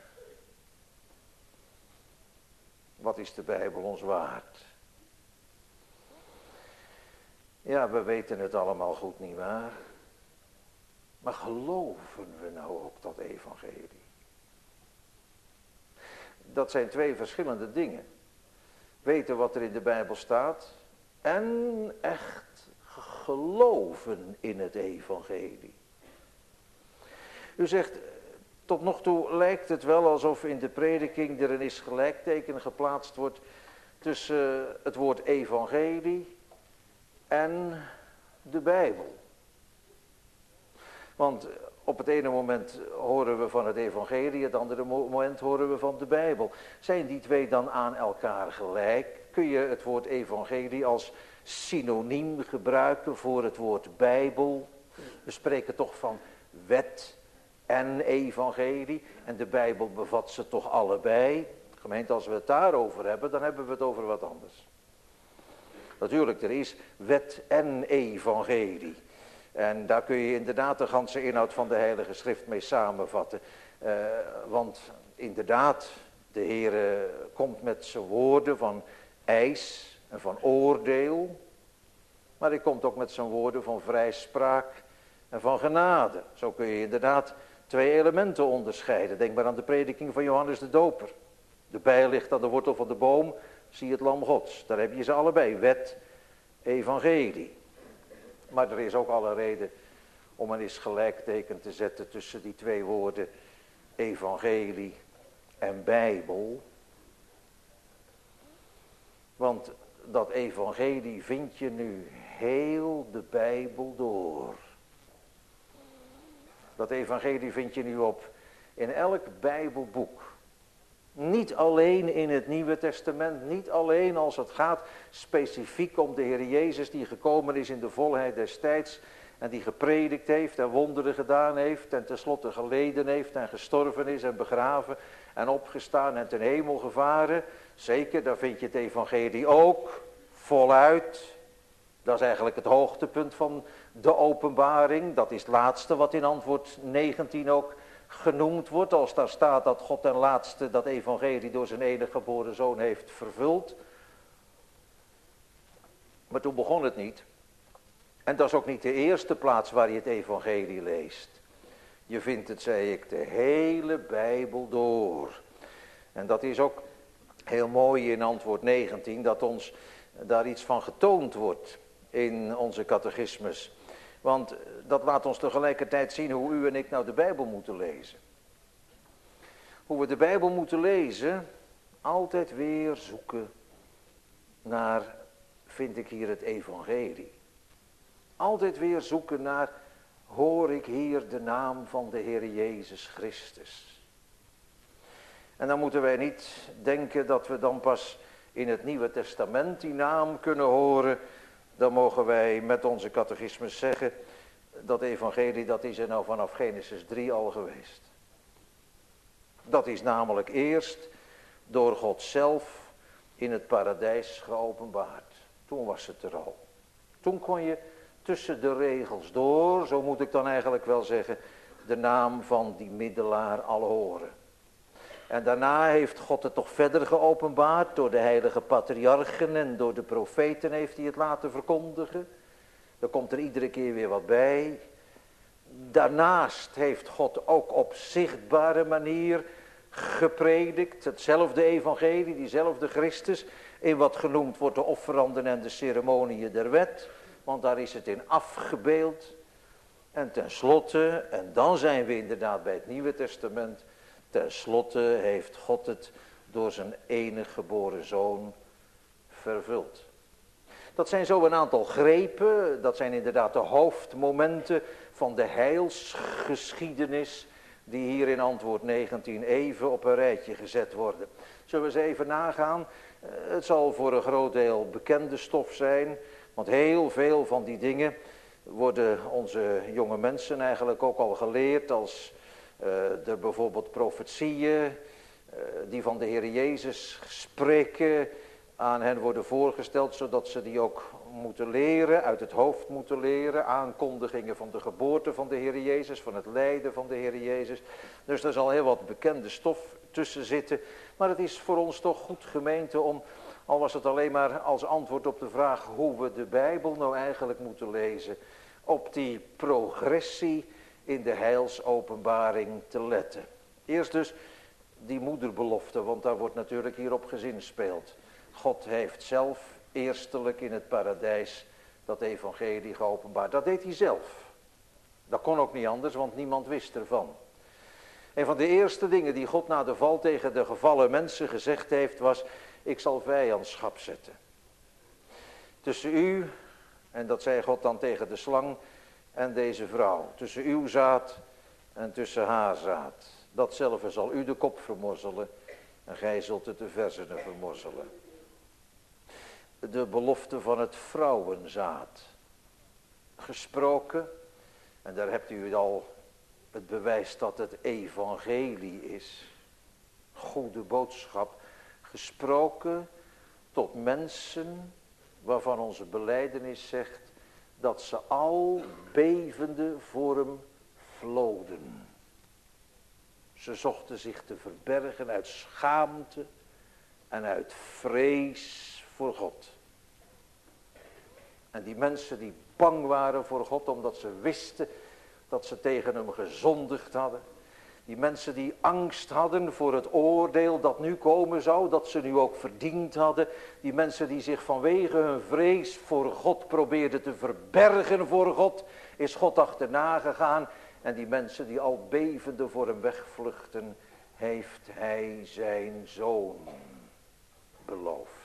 Wat is de Bijbel ons waard? Ja, we weten het allemaal goed, nietwaar? Maar geloven we nou ook dat evangelie? Dat zijn twee verschillende dingen. Weten wat er in de Bijbel staat en echt geloven in het evangelie. U zegt, tot nog toe lijkt het wel alsof in de prediking er een is gelijkteken geplaatst wordt tussen het woord evangelie en de Bijbel. Want op het ene moment horen we van het evangelie, het andere moment horen we van de Bijbel. Zijn die twee dan aan elkaar gelijk? Kun je het woord evangelie als synoniem gebruiken voor het woord Bijbel? We spreken toch van wet en evangelie, en de Bijbel bevat ze toch allebei? Gemeente, als we het daarover hebben, dan hebben we het over wat anders. Natuurlijk, er is wet en evangelie. En daar kun je inderdaad de ganse inhoud van de Heilige Schrift mee samenvatten. Uh, want inderdaad, de Heer komt met zijn woorden van eis en van oordeel. Maar hij komt ook met zijn woorden van vrijspraak en van genade. Zo kun je inderdaad twee elementen onderscheiden. Denk maar aan de prediking van Johannes de Doper. De bijl ligt aan de wortel van de boom, zie het lam Gods. Daar heb je ze allebei, wet, evangelie. Maar er is ook alle reden om een eens gelijkteken te zetten tussen die twee woorden evangelie en Bijbel. Want dat evangelie vind je nu heel de Bijbel door. Dat evangelie vind je nu op in elk Bijbelboek. Niet alleen in het Nieuwe Testament, niet alleen als het gaat specifiek om de Heer Jezus die gekomen is in de volheid des tijds en die gepredikt heeft en wonderen gedaan heeft en tenslotte geleden heeft en gestorven is en begraven en opgestaan en ten hemel gevaren. Zeker, daar vind je het evangelie ook voluit. Dat is eigenlijk het hoogtepunt van de openbaring. Dat is het laatste wat in antwoord negentien ook genoemd wordt, als daar staat dat God ten laatste dat evangelie door zijn enige geboren zoon heeft vervuld. Maar toen begon het niet. En dat is ook niet de eerste plaats waar je het evangelie leest. Je vindt het, zei ik, de hele Bijbel door. En dat is ook heel mooi in antwoord negentien, dat ons daar iets van getoond wordt in onze catechismus. Want dat laat ons tegelijkertijd zien hoe u en ik nou de Bijbel moeten lezen. Hoe we de Bijbel moeten lezen, altijd weer zoeken naar, vind ik hier het evangelie. Altijd weer zoeken naar, hoor ik hier de naam van de Heer Jezus Christus. En dan moeten wij niet denken dat we dan pas in het Nieuwe Testament die naam kunnen horen, dan mogen wij met onze catechismus zeggen, dat evangelie dat is er nou vanaf Genesis drie al geweest. Dat is namelijk eerst door God zelf in het paradijs geopenbaard. Toen was het er al. Toen kon je tussen de regels door, zo moet ik dan eigenlijk wel zeggen, de naam van die middelaar al horen. En daarna heeft God het toch verder geopenbaard, door de heilige patriarchen en door de profeten heeft hij het laten verkondigen. Er komt er iedere keer weer wat bij. Daarnaast heeft God ook op zichtbare manier gepredikt, hetzelfde evangelie, diezelfde Christus, in wat genoemd wordt de offeranden en de ceremoniën der wet, want daar is het in afgebeeld. En tenslotte, en dan zijn we inderdaad bij het Nieuwe Testament, tenslotte heeft God het door zijn enige geboren zoon vervuld. Dat zijn zo een aantal grepen, dat zijn inderdaad de hoofdmomenten van de heilsgeschiedenis die hier in antwoord negentien even op een rijtje gezet worden. Zullen we eens even nagaan? Het zal voor een groot deel bekende stof zijn, want heel veel van die dingen worden onze jonge mensen eigenlijk ook al geleerd als uh, er bijvoorbeeld profetieën uh, die van de Heer Jezus spreken aan hen worden voorgesteld, zodat ze die ook moeten leren, uit het hoofd moeten leren. Aankondigingen van de geboorte van de Heer Jezus, van het lijden van de Heer Jezus. Dus er zal heel wat bekende stof tussen zitten. Maar het is voor ons toch goed, gemeente, om, al was het alleen maar als antwoord op de vraag hoe we de Bijbel nou eigenlijk moeten lezen, op die progressie in de heilsopenbaring te letten. Eerst dus die moederbelofte, want daar wordt natuurlijk hier op gezinspeeld. God heeft zelf eerstelijk in het paradijs dat evangelie geopenbaard. Dat deed hij zelf. Dat kon ook niet anders, want niemand wist ervan. Een van de eerste dingen die God na de val tegen de gevallen mensen gezegd heeft was: ik zal vijandschap zetten tussen u, en dat zei God dan tegen de slang, en deze vrouw. Tussen uw zaad en tussen haar zaad. Datzelfde zal u de kop vermorzelen en gij zult het de verzenen vermorzelen. De belofte van het vrouwenzaad. Gesproken, en daar hebt u al het bewijs dat het evangelie is. Goede boodschap. Gesproken tot mensen waarvan onze belijdenis zegt dat ze al bevende voor hem vloden. Ze zochten zich te verbergen uit schaamte en uit vrees voor God. En die mensen die bang waren voor God omdat ze wisten dat ze tegen hem gezondigd hadden. Die mensen die angst hadden voor het oordeel dat nu komen zou, dat ze nu ook verdiend hadden. Die mensen die zich vanwege hun vrees voor God probeerden te verbergen voor God, is God achterna gegaan. En die mensen die al bevende voor hem wegvluchten, heeft hij zijn zoon beloofd.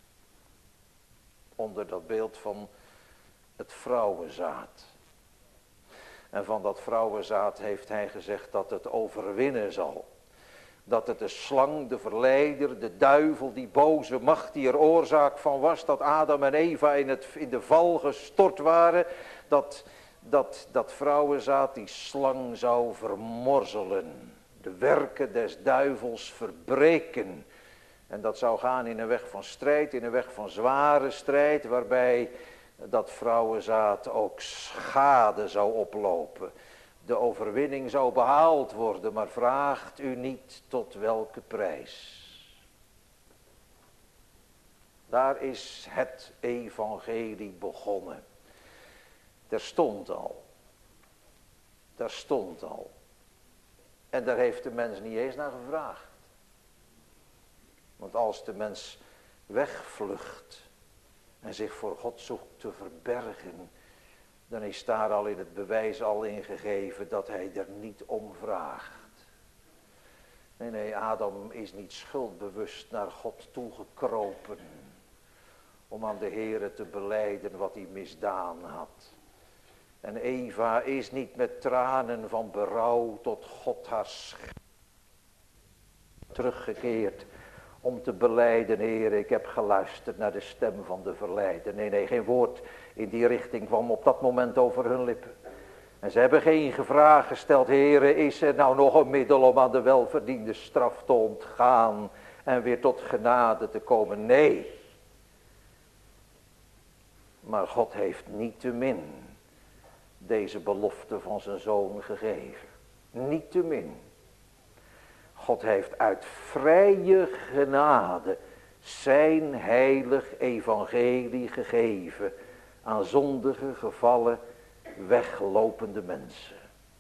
Onder dat beeld van het vrouwenzaad. En van dat vrouwenzaad heeft hij gezegd dat het overwinnen zal. Dat het de slang, de verleider, de duivel, die boze macht die er oorzaak van was, dat Adam en Eva in, het, in de val gestort waren, dat, dat dat vrouwenzaad die slang zou vermorzelen. De werken des duivels verbreken. En dat zou gaan in een weg van strijd, in een weg van zware strijd, waarbij dat vrouwenzaad ook schade zou oplopen. De overwinning zou behaald worden, maar vraagt u niet tot welke prijs. Daar is het evangelie begonnen. Daar stond al. Daar stond al. En daar heeft de mens niet eens naar gevraagd. Want als de mens wegvlucht en zich voor God zoekt te verbergen, dan is daar al in het bewijs al ingegeven dat hij er niet om vraagt. Nee, nee, Adam is niet schuldbewust naar God toegekropen om aan de Heere te belijden wat hij misdaan had. En Eva is niet met tranen van berouw tot God haar sch- teruggekeerd om te belijden, Heer, ik heb geluisterd naar de stem van de verleider. Nee, nee, geen woord in die richting kwam op dat moment over hun lippen. En ze hebben geen vraag gesteld, Heer, is er nou nog een middel om aan de welverdiende straf te ontgaan en weer tot genade te komen? Nee. Maar God heeft niettemin deze belofte van zijn zoon gegeven. Niettemin. God heeft uit vrije genade zijn heilig evangelie gegeven aan zondige, gevallen, weglopende mensen.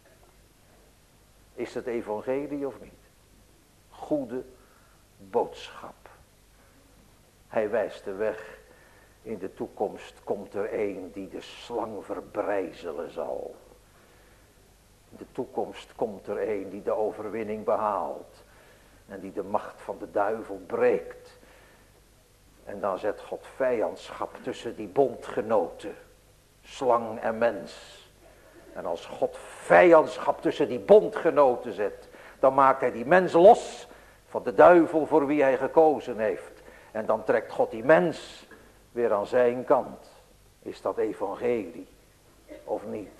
Is het evangelie of niet? Goede boodschap. Hij wijst de weg. In de toekomst komt er een die de slang verbrijzelen zal. In de toekomst komt er een die de overwinning behaalt. En die de macht van de duivel breekt. En dan zet God vijandschap tussen die bondgenoten. Slang en mens. En als God vijandschap tussen die bondgenoten zet. Dan maakt hij die mens los van de duivel voor wie hij gekozen heeft. En dan trekt God die mens weer aan zijn kant. Is dat evangelie of niet?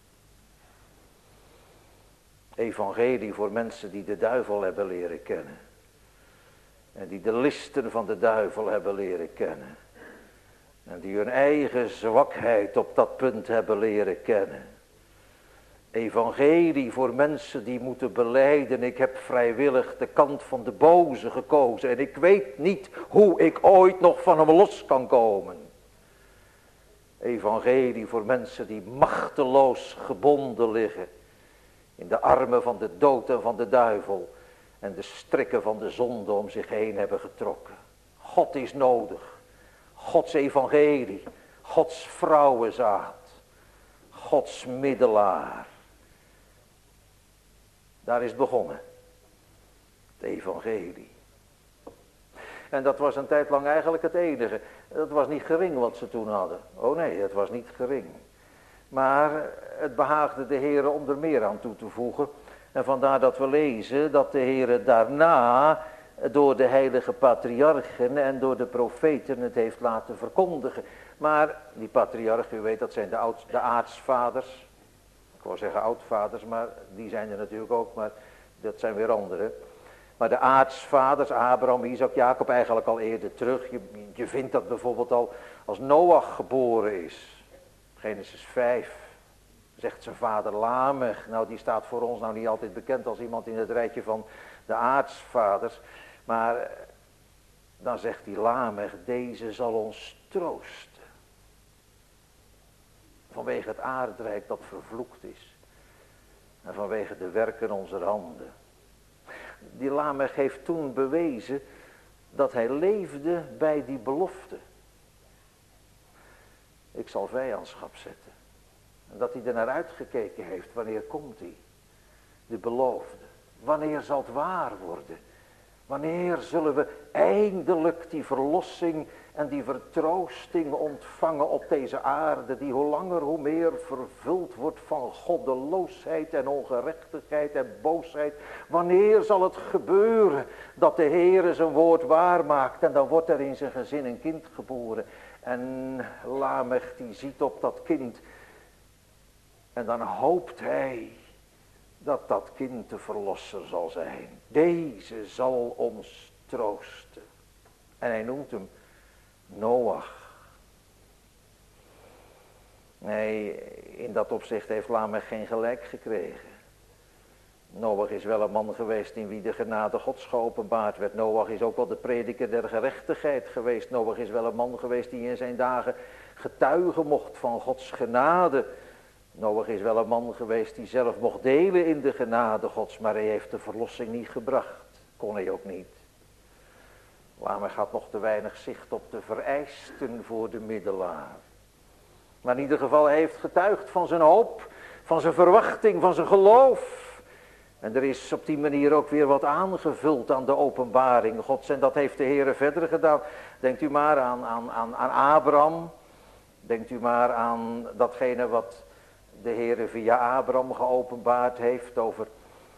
Evangelie voor mensen die de duivel hebben leren kennen. En die de listen van de duivel hebben leren kennen. En die hun eigen zwakheid op dat punt hebben leren kennen. Evangelie voor mensen die moeten belijden, ik heb vrijwillig de kant van de boze gekozen. En ik weet niet hoe ik ooit nog van hem los kan komen. Evangelie voor mensen die machteloos gebonden liggen. In de armen van de dood en van de duivel. En de strikken van de zonde om zich heen hebben getrokken. God is nodig. Gods evangelie. Gods vrouwenzaad. Gods middelaar. Daar is het begonnen. Het evangelie. En dat was een tijd lang eigenlijk het enige. Dat was niet gering wat ze toen hadden. Oh nee, het was niet gering. Maar het behaagde de Heere om er meer aan toe te voegen. En vandaar dat we lezen dat de Heere daarna door de heilige patriarchen en door de profeten het heeft laten verkondigen. Maar die patriarchen, u weet, dat zijn de, oud, de aartsvaders. Ik wou zeggen oudvaders, maar die zijn er natuurlijk ook, maar dat zijn weer anderen. Maar de aartsvaders, Abraham, Isaac, Jacob, eigenlijk al eerder terug. Je, je vindt dat bijvoorbeeld al als Noach geboren is. Genesis vijf. Zegt zijn vader Lamech. Nou, die staat voor ons nou niet altijd bekend als iemand in het rijtje van de aartsvaders. Maar dan zegt die Lamech, deze zal ons troosten. Vanwege het aardrijk dat vervloekt is. En vanwege de werken onze handen. Die Lamech heeft toen bewezen dat hij leefde bij die belofte. Ik zal vijandschap zetten. En dat hij er naar uitgekeken heeft. Wanneer komt hij? De belofte. Wanneer zal het waar worden? Wanneer zullen we eindelijk die verlossing en die vertroosting ontvangen op deze aarde, die hoe langer hoe meer vervuld wordt van goddeloosheid en ongerechtigheid en boosheid. Wanneer zal het gebeuren dat de Heere zijn woord waarmaakt en dan wordt er in zijn gezin een kind geboren. En Lamech die ziet op dat kind en dan hoopt hij dat dat kind de verlosser zal zijn. Deze zal ons troosten. En hij noemt hem Noach. Nee, in dat opzicht heeft Lamech geen gelijk gekregen. Noach is wel een man geweest in wie de genade Gods geopenbaard werd. Noach is ook wel de prediker der gerechtigheid geweest. Noach is wel een man geweest die in zijn dagen getuigen mocht van Gods genade. Noach is wel een man geweest die zelf mocht delen in de genade Gods, maar hij heeft de verlossing niet gebracht. Kon hij ook niet. Lamech had nog te weinig zicht op de vereisten voor de middelaar. Maar in ieder geval, hij heeft getuigd van zijn hoop, van zijn verwachting, van zijn geloof. En er is op die manier ook weer wat aangevuld aan de openbaring Gods. En dat heeft de Heere verder gedaan. Denkt u maar aan, aan, aan, aan Abraham. Denkt u maar aan datgene wat de Heere via Abraham geopenbaard heeft over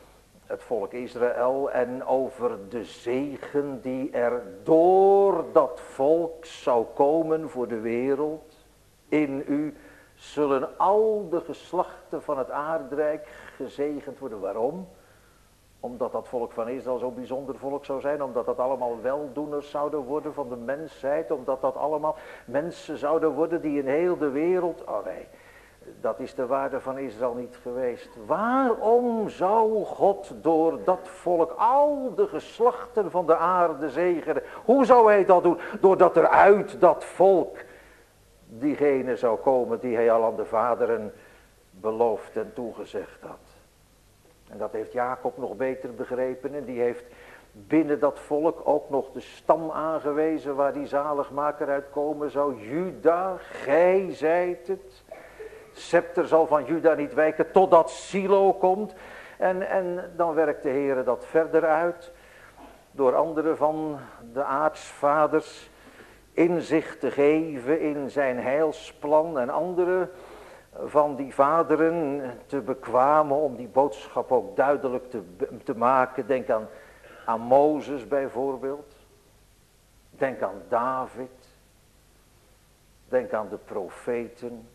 het volk Israël en over de zegen die er door dat volk zou komen voor de wereld. In u zullen al de geslachten van het aardrijk gezegend worden. Waarom? Omdat dat volk van Israël zo'n bijzonder volk zou zijn. Omdat dat allemaal weldoeners zouden worden van de mensheid. Omdat dat allemaal mensen zouden worden die in heel de wereld... Oh nee, dat is de waarde van Israël niet geweest. Waarom zou God door dat volk al de geslachten van de aarde zegenen? Hoe zou hij dat doen? Doordat er uit dat volk diegene zou komen die hij al aan de vaderen beloofd en toegezegd had. En dat heeft Jacob nog beter begrepen en die heeft binnen dat volk ook nog de stam aangewezen waar die zaligmaker uitkomen zou. Juda, gij zijt het. Scepter zal van Juda niet wijken totdat Silo komt. En, en dan werkt de Heer dat verder uit. Door anderen van de aartsvaders inzicht te geven in zijn heilsplan. En anderen van die vaderen te bekwamen om die boodschap ook duidelijk te, te maken. Denk aan, aan Mozes bijvoorbeeld. Denk aan David. Denk aan de profeten.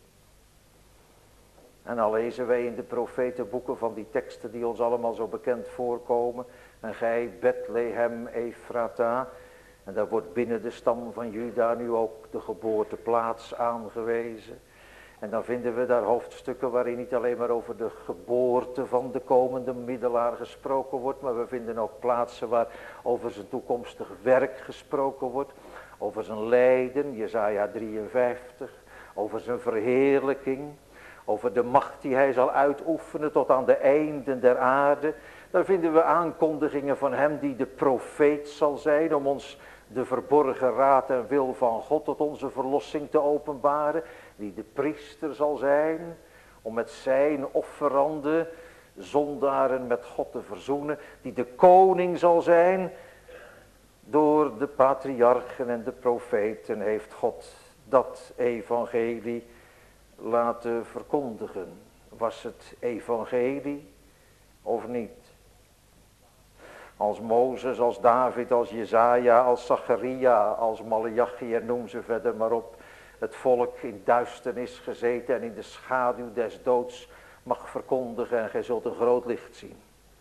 En al lezen wij in de profetenboeken van die teksten die ons allemaal zo bekend voorkomen. En gij Bethlehem Ephrata. En daar wordt binnen de stam van Juda nu ook de geboorteplaats aangewezen. En dan vinden we daar hoofdstukken waarin niet alleen maar over de geboorte van de komende middelaar gesproken wordt. Maar we vinden ook plaatsen waar over zijn toekomstig werk gesproken wordt. Over zijn lijden, Jesaja drieënvijftig. Over zijn verheerlijking. Over de macht die hij zal uitoefenen tot aan de einden der aarde. Daar vinden we aankondigingen van hem die de profeet zal zijn. Om ons de verborgen raad en wil van God tot onze verlossing te openbaren. Die de priester zal zijn. Om met zijn offeranden zondaren met God te verzoenen. Die de koning zal zijn. Door de patriarchen en de profeten heeft God dat evangelie laten verkondigen. Was het evangelie of niet? Als Mozes, als David, als Jesaja, als Zacharia, als Maleachi en noem ze verder maar op. Het volk in duisternis gezeten en in de schaduw des doods mag verkondigen en gij zult een groot licht zien.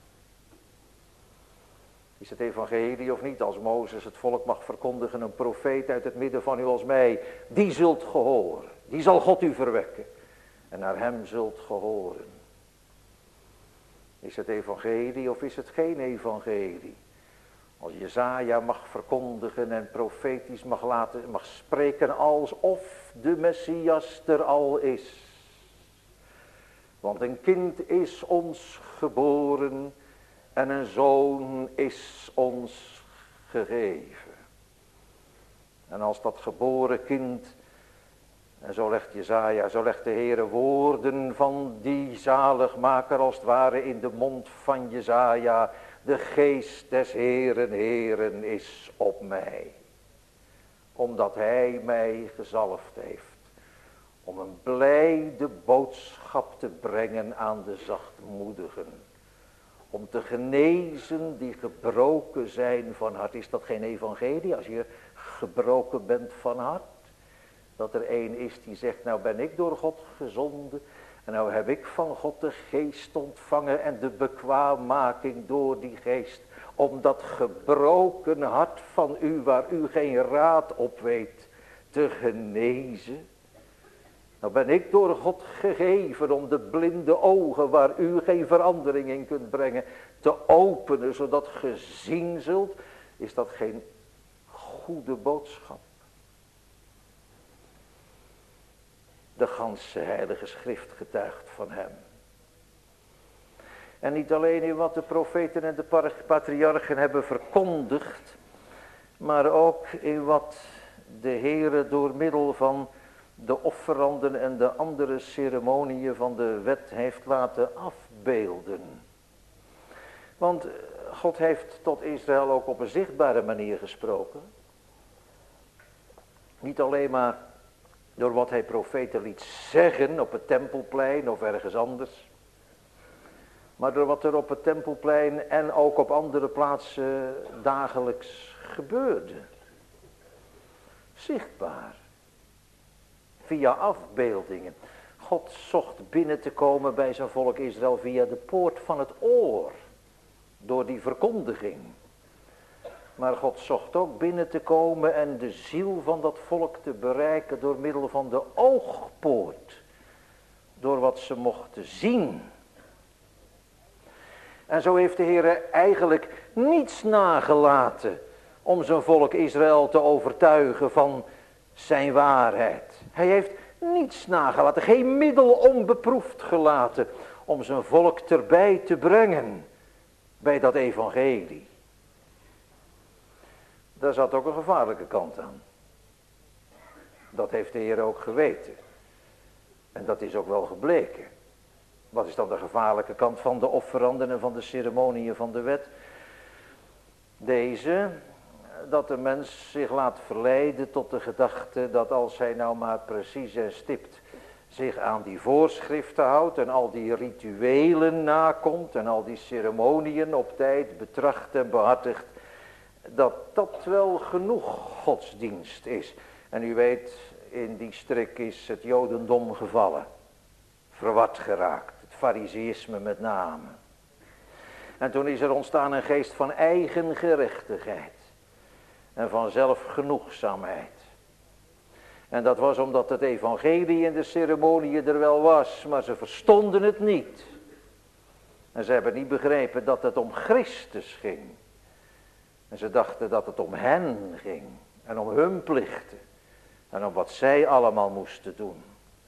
Is het evangelie of niet? Als Mozes het volk mag verkondigen, een profeet uit het midden van u als mij, die zult gehoren. Die zal God u verwekken. En naar hem zult gehoren. Is het evangelie of is het geen evangelie? Als Jesaja mag verkondigen en profetisch mag, laten, mag spreken alsof de Messias er al is. Want een kind is ons geboren en een zoon is ons gegeven. En als dat geboren kind, en zo legt Jesaja, zo legt de Heere woorden van die zaligmaker als het ware in de mond van Jesaja. De geest des Heeren, Heeren is op mij. Omdat hij mij gezalfd heeft. Om een blijde boodschap te brengen aan de zachtmoedigen. Om te genezen die gebroken zijn van hart. Is dat geen evangelie als je gebroken bent van hart? Dat er één is die zegt, nou ben ik door God gezonden. En nou heb ik van God de geest ontvangen en de bekwaammaking door die geest. Om dat gebroken hart van u, waar u geen raad op weet, te genezen. Nou ben ik door God gegeven om de blinde ogen, waar u geen verandering in kunt brengen, te openen, zodat ge zien zult. Is dat geen goede boodschap? De ganse heilige schrift getuigt van hem. En niet alleen in wat de profeten en de patriarchen hebben verkondigd, maar ook in wat de Heere door middel van de offeranden en de andere ceremoniën van de wet heeft laten afbeelden. Want God heeft tot Israël ook op een zichtbare manier gesproken. Niet alleen maar door wat hij profeten liet zeggen op het tempelplein of ergens anders. maar door wat er op het Tempelplein en ook op andere plaatsen dagelijks gebeurde. Zichtbaar. Via afbeeldingen. God zocht binnen te komen bij zijn volk Israël via de poort van het oor. Door die verkondiging. Maar God zocht ook binnen te komen en de ziel van dat volk te bereiken door middel van de oogpoort. Door wat ze mochten zien. En zo heeft de Heer eigenlijk niets nagelaten om zijn volk Israël te overtuigen van zijn waarheid. Hij heeft niets nagelaten, geen middel onbeproefd gelaten om zijn volk erbij te brengen bij dat evangelie. Daar zat ook een gevaarlijke kant aan. Dat heeft de Heer ook geweten. En dat is ook wel gebleken. Wat is dan de gevaarlijke kant van de offeranden en van de ceremonieën van de wet? Deze, dat de mens zich laat verleiden tot de gedachte dat als hij nou maar precies en stipt zich aan die voorschriften houdt en al die rituelen nakomt en al die ceremonieën op tijd betracht en behartigt, dat dat wel genoeg godsdienst is. En u weet, in die strik is het Jodendom gevallen, verward geraakt, het fariseïsme met name. En toen is er ontstaan een geest van eigen gerechtigheid en van zelfgenoegzaamheid. En dat was omdat het evangelie in de ceremonie er wel was, maar ze verstonden het niet. En ze hebben niet begrepen dat het om Christus ging. En ze dachten dat het om hen ging en om hun plichten en om wat zij allemaal moesten doen.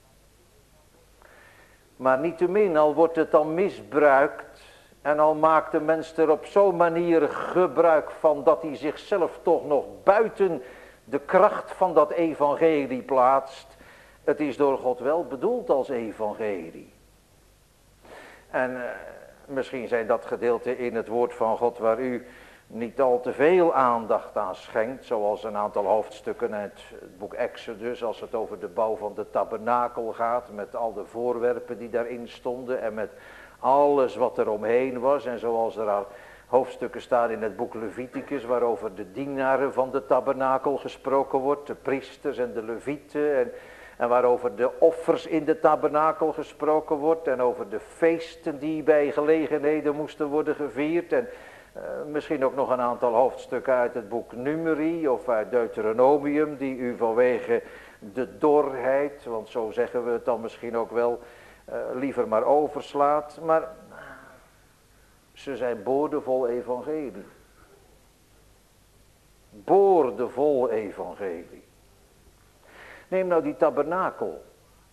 Maar niettemin, al wordt het dan misbruikt en al maakt de mens er op zo'n manier gebruik van dat hij zichzelf toch nog buiten de kracht van dat evangelie plaatst. Het is door God wel bedoeld als evangelie. En uh, misschien zijn dat gedeelten in het woord van God waar u niet al te veel aandacht aan schenkt, zoals een aantal hoofdstukken uit het boek Exodus, als het over de bouw van de tabernakel gaat, met al de voorwerpen die daarin stonden en met alles wat er omheen was. En zoals er al hoofdstukken staan in het boek Leviticus, waarover de dienaren van de tabernakel gesproken wordt, de priesters en de levieten, en, en waarover de offers in de tabernakel gesproken wordt, en over de feesten die bij gelegenheden moesten worden gevierd, en Uh, misschien ook nog een aantal hoofdstukken uit het boek Numeri of uit Deuteronomium die u vanwege de dorheid, want zo zeggen we het dan misschien ook wel, uh, liever maar overslaat. Maar ze zijn boordevol evangelie. Boordevol evangelie. Neem nou die tabernakel.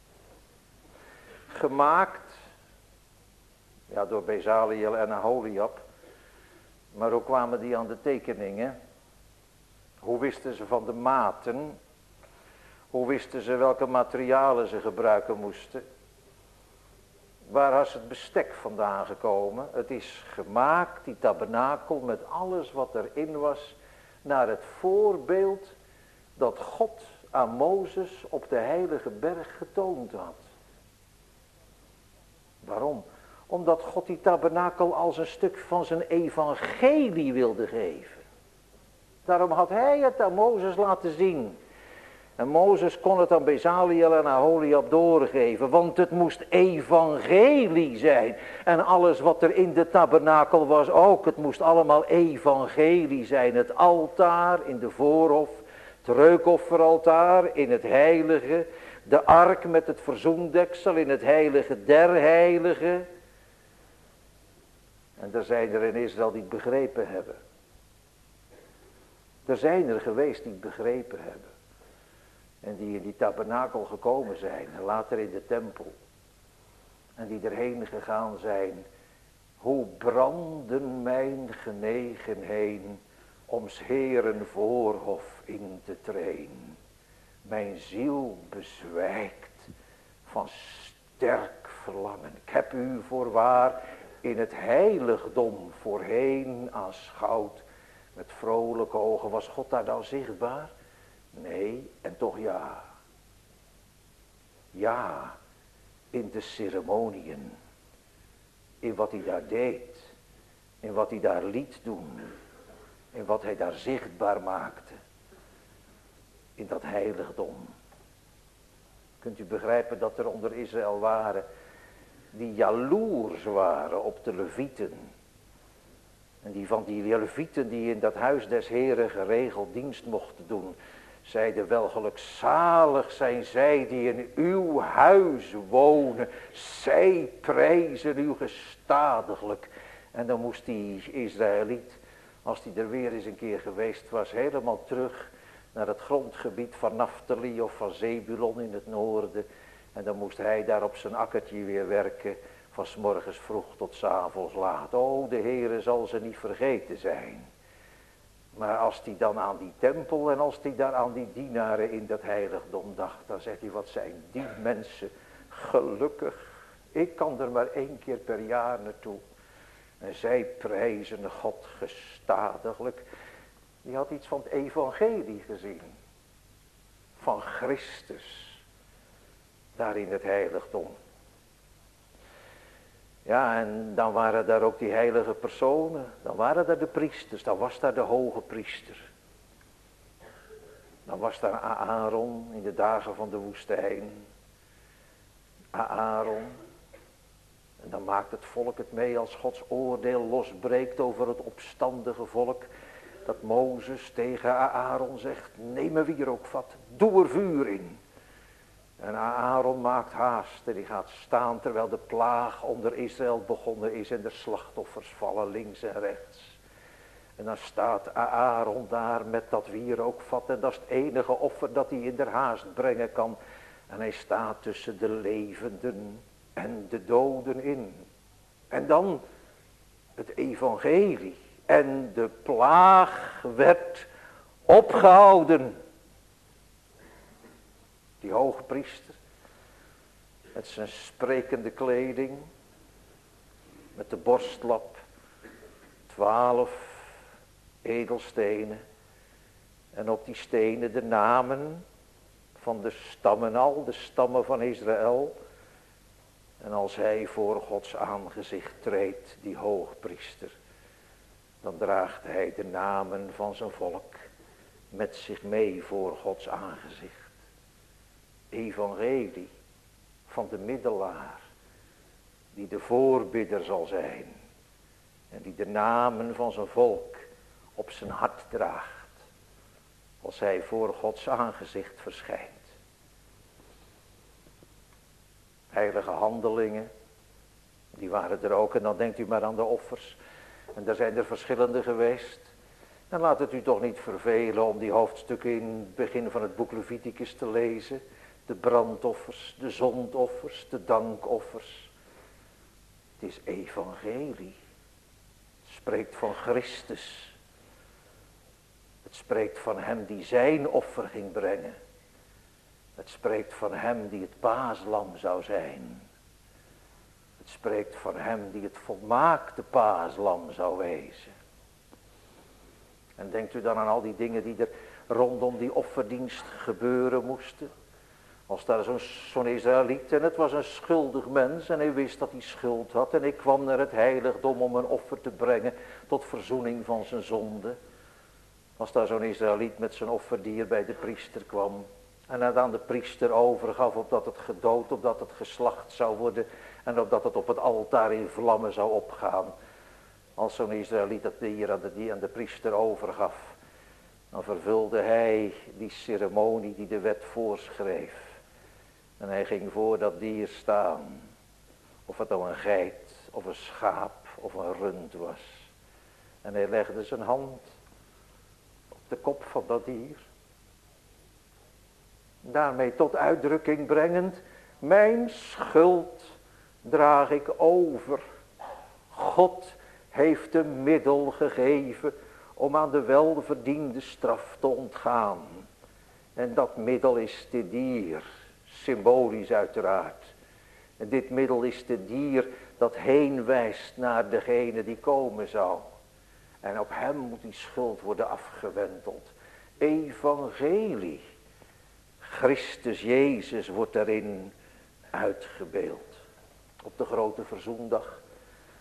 Gemaakt, ja, door Bezaliel en Aholiab. Maar hoe kwamen die aan de tekeningen? Hoe wisten ze van de maten? Hoe wisten ze welke materialen ze gebruiken moesten? Waar was het bestek vandaan gekomen? Het is gemaakt, die tabernakel, met alles wat erin was, naar het voorbeeld dat God aan Mozes op de heilige berg getoond had. Waarom? Omdat God die tabernakel als een stuk van zijn evangelie wilde geven. Daarom had hij het aan Mozes laten zien. En Mozes kon het aan Bezaliel en Aholiab doorgeven. Want het moest evangelie zijn. En alles wat er in de tabernakel was ook. Het moest allemaal evangelie zijn. Het altaar in de voorhof. Het reukofferaltaar in het heilige. De ark met het verzoendeksel in het heilige der heiligen. En er zijn er in Israël die het begrepen hebben. Er zijn er geweest die het begrepen hebben. En die in die tabernakel gekomen zijn. En later in de tempel. En die erheen gegaan zijn. Hoe branden mijn genegenheden om 's Heeren voorhof in te treden. Mijn ziel bezwijkt van sterk verlangen. Ik heb u voorwaar in het heiligdom voorheen aanschouwd. Met vrolijke ogen. Was God daar dan zichtbaar? Nee, en toch ja. Ja, in de ceremoniën. in wat hij daar deed, in wat hij daar liet doen, in wat hij daar zichtbaar maakte, in dat heiligdom. Kunt u begrijpen dat er onder Israël waren die jaloers waren op de Levieten. En die van die Levieten die in dat huis des Heren geregeld dienst mochten doen, zeiden wel gelukzalig zijn zij die in uw huis wonen. Zij prijzen u gestadiglijk. En dan moest die Israëliet, als die er weer eens een keer geweest was, helemaal terug naar het grondgebied van Naphtali of van Zebulon in het noorden. En dan moest hij daar op zijn akkertje weer werken, van 's morgens vroeg tot 's avonds laat. O, de Heere zal ze niet vergeten zijn. Maar als hij dan aan die tempel en als hij daar aan die dienaren in dat heiligdom dacht, dan zegt hij, wat zijn die mensen gelukkig. Ik kan er maar één keer per jaar naartoe. En zij prijzen God gestadiglijk. Die had iets van het evangelie gezien. Van Christus. Daar in het heiligdom. Ja, en dan waren daar ook die heilige personen. Dan waren daar de priesters. Dan was daar de hoge priester. Dan was daar Aaron in de dagen van de woestijn. Aaron. En dan maakt het volk het mee als Gods oordeel losbreekt over het opstandige volk. Dat Mozes tegen Aaron zegt, neem me wie er ook vat, doe er vuur in. En Aaron maakt haast en die gaat staan terwijl de plaag onder Israël begonnen is en de slachtoffers vallen links en rechts. En dan staat Aaron daar met dat wierookvat en dat is het enige offer dat hij in der haast brengen kan. En hij staat tussen de levenden en de doden in. En dan het evangelie. En de plaag werd opgehouden. Die hoge priester. Met zijn sprekende kleding. Met de borstlap. Twaalf edelstenen. En op die stenen de namen van de stammen, al de stammen van Israël. En als hij voor Gods aangezicht treedt, die hoogpriester, dan draagt hij de namen van zijn volk met zich mee voor Gods aangezicht. Evangelie van de middelaar, die de voorbidder zal zijn en die de namen van zijn volk op zijn hart draagt, als hij voor Gods aangezicht verschijnt. Heilige handelingen, die waren er ook. En dan denkt u maar aan de offers. En daar zijn er verschillende geweest. En laat het u toch niet vervelen om die hoofdstukken in het begin van het boek Leviticus te lezen. De brandoffers, de zondoffers, de dankoffers. Het is evangelie. Het spreekt van Christus. Het spreekt van hem die zijn offer ging brengen. Het spreekt van hem die het paaslam zou zijn. Het spreekt van hem die het volmaakte paaslam zou wezen. En denkt u dan aan al die dingen die er rondom die offerdienst gebeuren moesten. Als daar zo'n zo'n Israëliet, en het was een schuldig mens en hij wist dat hij schuld had. En ik kwam naar het heiligdom om een offer te brengen tot verzoening van zijn zonde. Als daar zo'n Israëliet met zijn offerdier bij de priester kwam. En het aan de priester overgaf opdat het gedood, opdat het geslacht zou worden. En opdat het op het altaar in vlammen zou opgaan. Als zo'n Israëliet dat dier aan de, die aan de priester overgaf. Dan vervulde hij die ceremonie die de wet voorschreef. En hij ging voor dat dier staan. Of het nou een geit, of een schaap, of een rund was. En hij legde zijn hand op de kop van dat dier. Daarmee tot uitdrukking brengend, mijn schuld draag ik over. God heeft een middel gegeven om aan de welverdiende straf te ontgaan. En dat middel is dit dier, symbolisch uiteraard. En dit middel is dit dier dat heen wijst naar degene die komen zou. En op hem moet die schuld worden afgewenteld. Evangelie. Christus Jezus wordt daarin uitgebeeld. Op de grote verzoendag.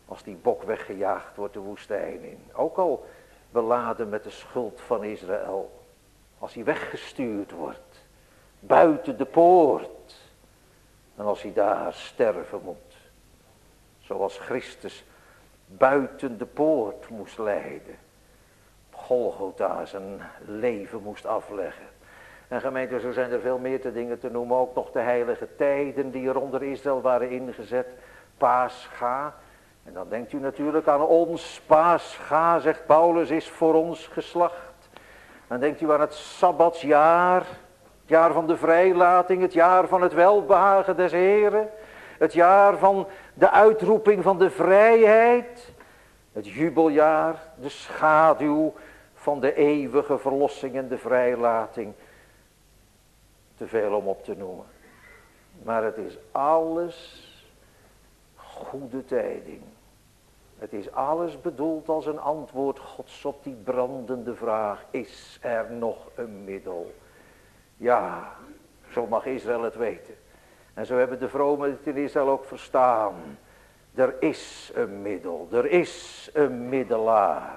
Als die bok weggejaagd wordt de woestijn in. Ook al beladen met de schuld van Israël. Als hij weggestuurd wordt. Buiten de poort. En als hij daar sterven moet. Zoals Christus buiten de poort moest lijden. Golgotha zijn leven moest afleggen. En gemeente, zo zijn er veel meer te dingen te noemen. Ook nog de heilige tijden die er onder Israël waren ingezet. Pascha. En dan denkt u natuurlijk aan ons. Pascha, zegt Paulus, is voor ons geslacht. Dan denkt u aan het Sabbatsjaar. Het jaar van de vrijlating. Het jaar van het welbehagen des Heren. Het jaar van de uitroeping van de vrijheid. Het jubeljaar. De schaduw van de eeuwige verlossing en de vrijlating. Te veel om op te noemen. Maar het is alles goede tijding. Het is alles bedoeld als een antwoord Gods op die brandende vraag. Is er nog een middel? Ja, zo mag Israël het weten. En zo hebben de vromen het in Israël ook verstaan. Er is een middel. Er is een middelaar.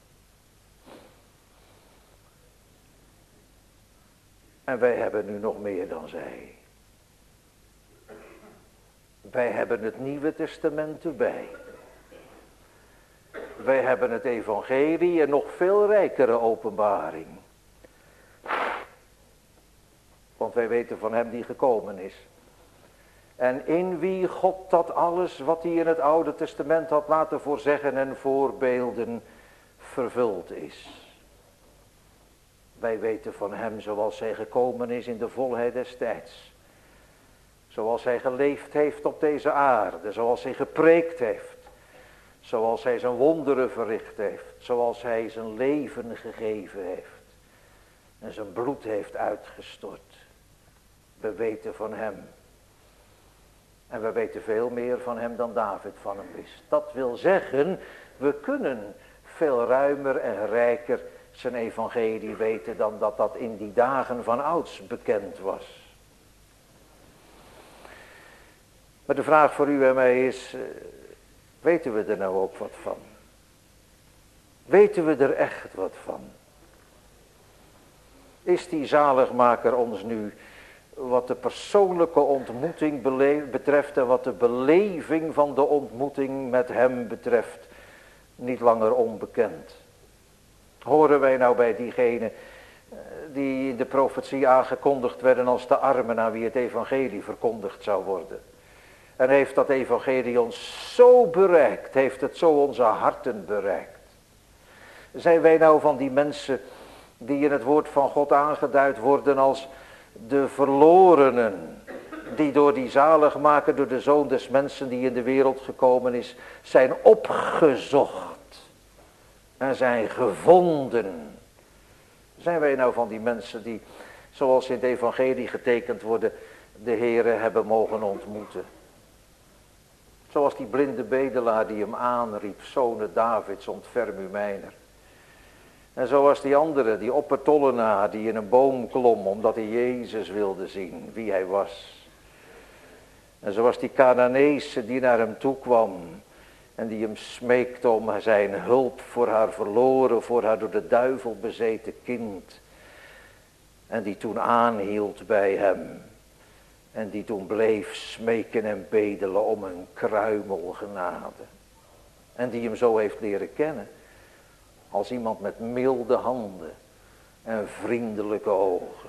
En wij hebben nu nog meer dan zij. Wij hebben het Nieuwe Testament erbij. Wij hebben het evangelie en nog veel rijkere openbaring. Want wij weten van hem die gekomen is. En in wie God dat alles wat hij in het Oude Testament had laten voorzeggen en voorbeelden vervuld is. Wij weten van hem zoals hij gekomen is in de volheid des tijds. Zoals hij geleefd heeft op deze aarde. Zoals hij gepreekt heeft. Zoals hij zijn wonderen verricht heeft. Zoals hij zijn leven gegeven heeft. En zijn bloed heeft uitgestort. We weten van hem. En we weten veel meer van hem dan David van hem wist. Dat wil zeggen, we kunnen veel ruimer en rijker zijn evangelie weten dan dat dat in die dagen van ouds bekend was. Maar de vraag voor u en mij is, weten we er nou ook wat van? Weten we er echt wat van? Is die zaligmaker ons nu, wat de persoonlijke ontmoeting betreft en wat de beleving van de ontmoeting met hem betreft, niet langer onbekend? Horen wij nou bij diegenen die in de profetie aangekondigd werden als de armen aan wie het evangelie verkondigd zou worden? En heeft dat evangelie ons zo bereikt, heeft het zo onze harten bereikt? Zijn wij nou van die mensen die in het woord van God aangeduid worden als de verlorenen, die door die zaligmaker, door de Zoon des Mensen die in de wereld gekomen is, zijn opgezocht en zijn gevonden? Zijn wij nou van die mensen die, zoals in het evangelie getekend worden, de Heere hebben mogen ontmoeten? Zoals die blinde bedelaar die hem aanriep, Zonen Davids, ontferm u mijner. En zoals die andere, die oppertollenaar die in een boom klom omdat hij Jezus wilde zien, wie hij was. En zoals die Cananeese die naar hem toe kwam en die hem smeekte om zijn hulp voor haar verloren, voor haar door de duivel bezeten kind. En die toen aanhield bij hem. En die toen bleef smeken en bedelen om een kruimel genade. En die hem zo heeft leren kennen. Als iemand met milde handen en vriendelijke ogen.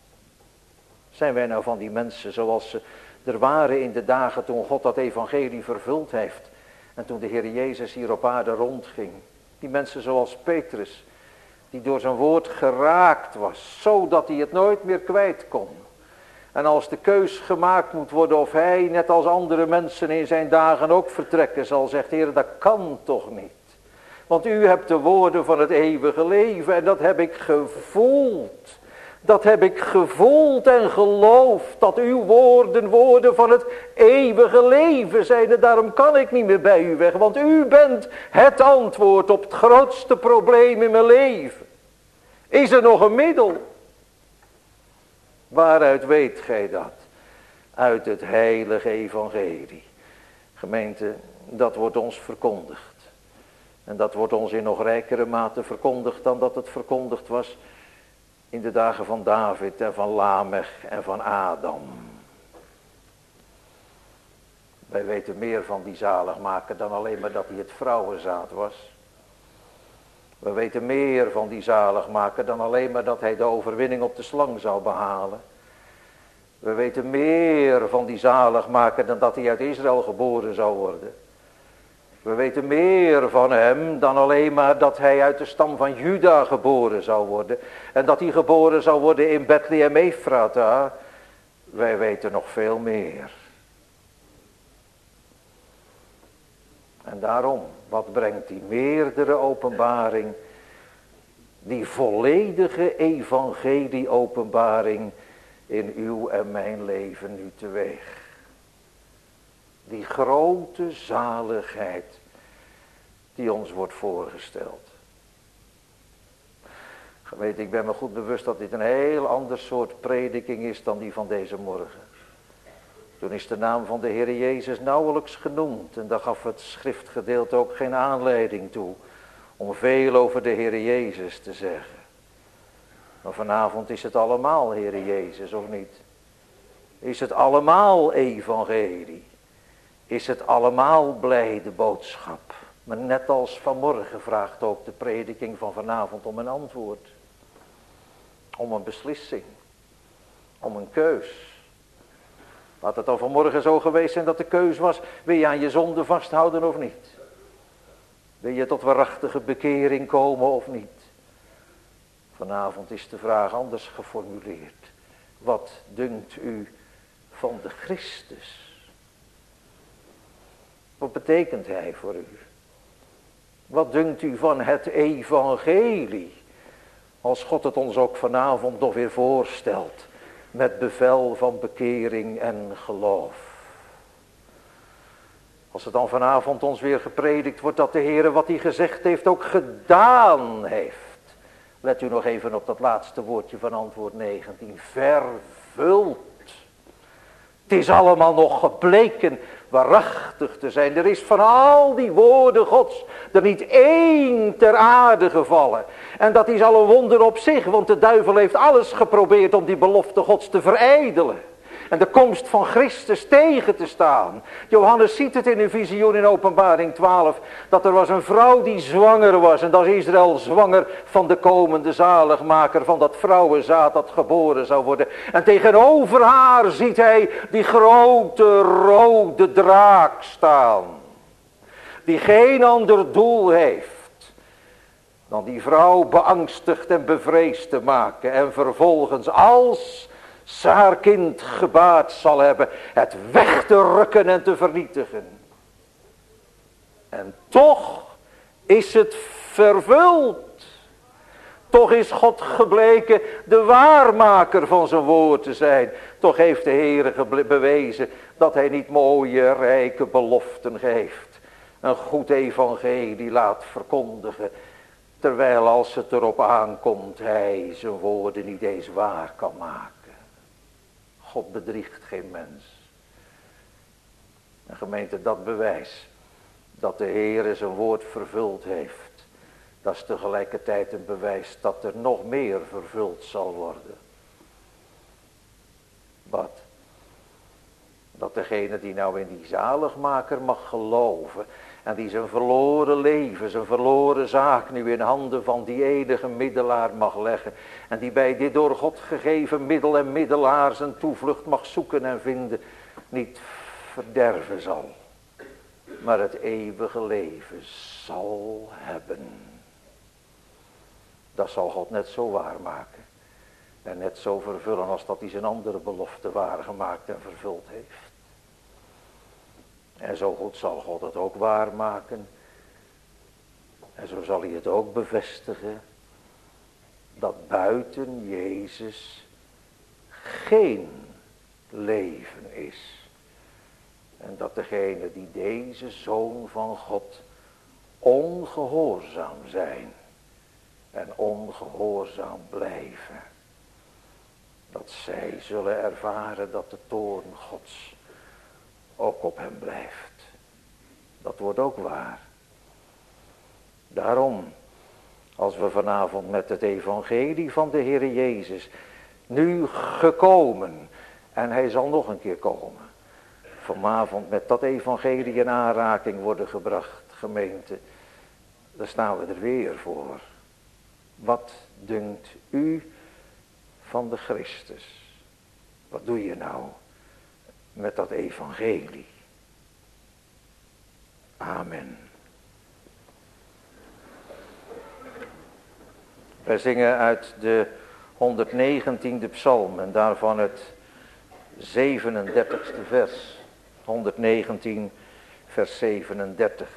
Zijn wij nou van die mensen zoals ze er waren in de dagen toen God dat evangelie vervuld heeft. En toen de Heer Jezus hier op aarde rondging. Die mensen zoals Petrus. Die door zijn woord geraakt was. Zodat hij het nooit meer kwijt kon. En als de keus gemaakt moet worden of hij, net als andere mensen in zijn dagen ook vertrekken zal, zegt Heer, dat kan toch niet. Want u hebt de woorden van het eeuwige leven en dat heb ik gevoeld. Dat heb ik gevoeld en geloofd, dat uw woorden woorden van het eeuwige leven zijn. En daarom kan ik niet meer bij u weg, want u bent het antwoord op het grootste probleem in mijn leven. Is er nog een middel? Waaruit weet gij dat? Uit het heilige evangelie. Gemeente, dat wordt ons verkondigd. En dat wordt ons in nog rijkere mate verkondigd dan dat het verkondigd was in de dagen van David en van Lamech en van Adam. Wij weten meer van die zaligmaker dan alleen maar dat hij het vrouwenzaad was. We weten meer van die zaligmaker dan alleen maar dat hij de overwinning op de slang zou behalen. We weten meer van die zaligmaker dan dat hij uit Israël geboren zou worden. We weten meer van hem dan alleen maar dat hij uit de stam van Juda geboren zou worden. En dat hij geboren zou worden in Bethlehem Ephrata. Wij weten nog veel meer. En daarom, wat brengt die meerdere openbaring, die volledige evangelie-openbaring in uw en mijn leven nu teweeg? Die grote zaligheid die ons wordt voorgesteld. Gemeente, ik ben me goed bewust dat dit een heel ander soort prediking is dan die van deze morgen. Toen is de naam van de Heer Jezus nauwelijks genoemd. En daar gaf het schriftgedeelte ook geen aanleiding toe om veel over de Heer Jezus te zeggen. Maar vanavond is het allemaal Heer Jezus, of niet? Is het allemaal evangelie? Is het allemaal blijde boodschap? Maar net als vanmorgen vraagt ook de prediking van vanavond om een antwoord. Om een beslissing. Om een keus. Laat het dan vanmorgen zo geweest zijn dat de keus was, wil je aan je zonde vasthouden of niet? Wil je tot waarachtige bekering komen of niet? Vanavond is de vraag anders geformuleerd. Wat dunkt u van de Christus? Wat betekent hij voor u? Wat dunkt u van het evangelie? Als God het ons ook vanavond nog weer voorstelt. Met bevel van bekering en geloof. Als het dan vanavond ons weer gepredikt wordt dat de Heer wat hij gezegd heeft ook gedaan heeft. Let u nog even op dat laatste woordje van antwoord negentien. Vervuld. Het is allemaal nog gebleken waarachtig te zijn. Er is van al die woorden Gods er niet één ter aarde gevallen. En dat is al een wonder op zich, want de duivel heeft alles geprobeerd om die belofte Gods te verijdelen. En de komst van Christus tegen te staan. Johannes ziet het in een visioen in Openbaring twaalf. Dat er was een vrouw die zwanger was. En dat is Israël zwanger van de komende zaligmaker. Van dat vrouwenzaad dat geboren zou worden. En tegenover haar ziet hij die grote rode draak staan. Die geen ander doel heeft. Dan die vrouw beangstigd en bevreesd te maken. En vervolgens als ze haar kind gebaard zal hebben, het weg te rukken en te vernietigen. En toch is het vervuld. Toch is God gebleken de waarmaker van zijn woord te zijn. Toch heeft de Heer bewezen dat hij niet mooie, rijke beloften geeft. Een goed evangelie laat verkondigen. Terwijl als het erop aankomt, hij zijn woorden niet eens waar kan maken. God bedriegt geen mens. En gemeente, dat bewijs dat de Heer zijn woord vervuld heeft. Dat is tegelijkertijd een bewijs dat er nog meer vervuld zal worden. Wat? Dat degene die nou in die zaligmaker mag geloven. En die zijn verloren leven, zijn verloren zaak nu in handen van die enige middelaar mag leggen. En die bij dit door God gegeven middel en middelaar zijn toevlucht mag zoeken en vinden. Niet verderven zal, maar het eeuwige leven zal hebben. Dat zal God net zo waarmaken. En net zo vervullen als dat hij zijn andere belofte waargemaakt en vervuld heeft. En zo goed zal God het ook waarmaken. En zo zal hij het ook bevestigen. Dat buiten Jezus geen leven is. En dat degene die deze Zoon van God ongehoorzaam zijn. En ongehoorzaam blijven. Dat zij zullen ervaren dat de toorn Gods ook op hem blijft. Dat wordt ook waar. Daarom, als we vanavond met het evangelie van de Heer Jezus, nu gekomen, en hij zal nog een keer komen, vanavond met dat evangelie in aanraking worden gebracht, gemeente, daar staan we er weer voor. Wat dunkt u van de Christus? Wat doe je nou met dat evangelie? Amen. Wij zingen uit de honderdnegentiende psalm en daarvan het zevenendertigste vers. honderdnegentien vers zevenendertig.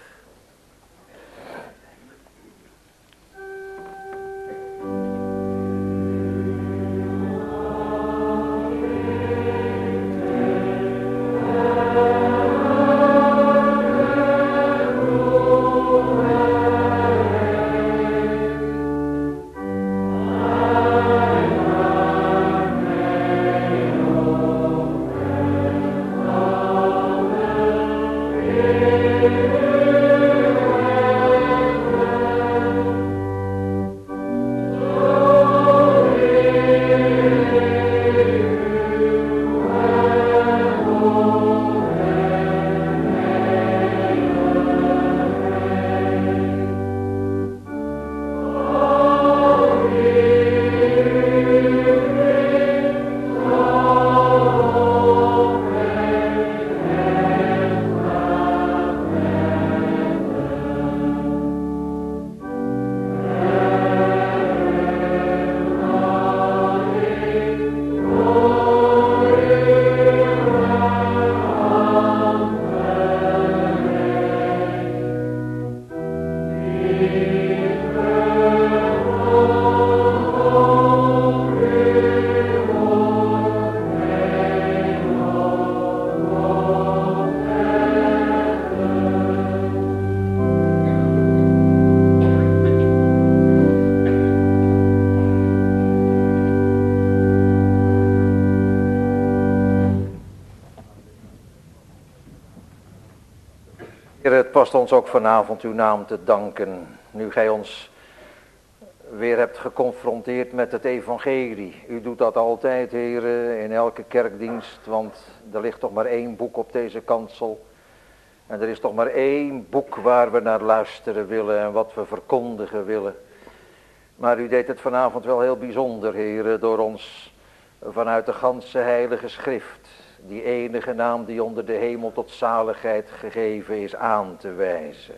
Het past ons ook vanavond uw naam te danken, nu gij ons weer hebt geconfronteerd met het evangelie. U doet dat altijd, heren, in elke kerkdienst, want er ligt toch maar één boek op deze kansel. En er is toch maar één boek waar we naar luisteren willen en wat we verkondigen willen. Maar u deed het vanavond wel heel bijzonder, heren, door ons vanuit de ganse heilige schrift, die enige naam die onder de hemel tot zaligheid gegeven is, aan te wijzen.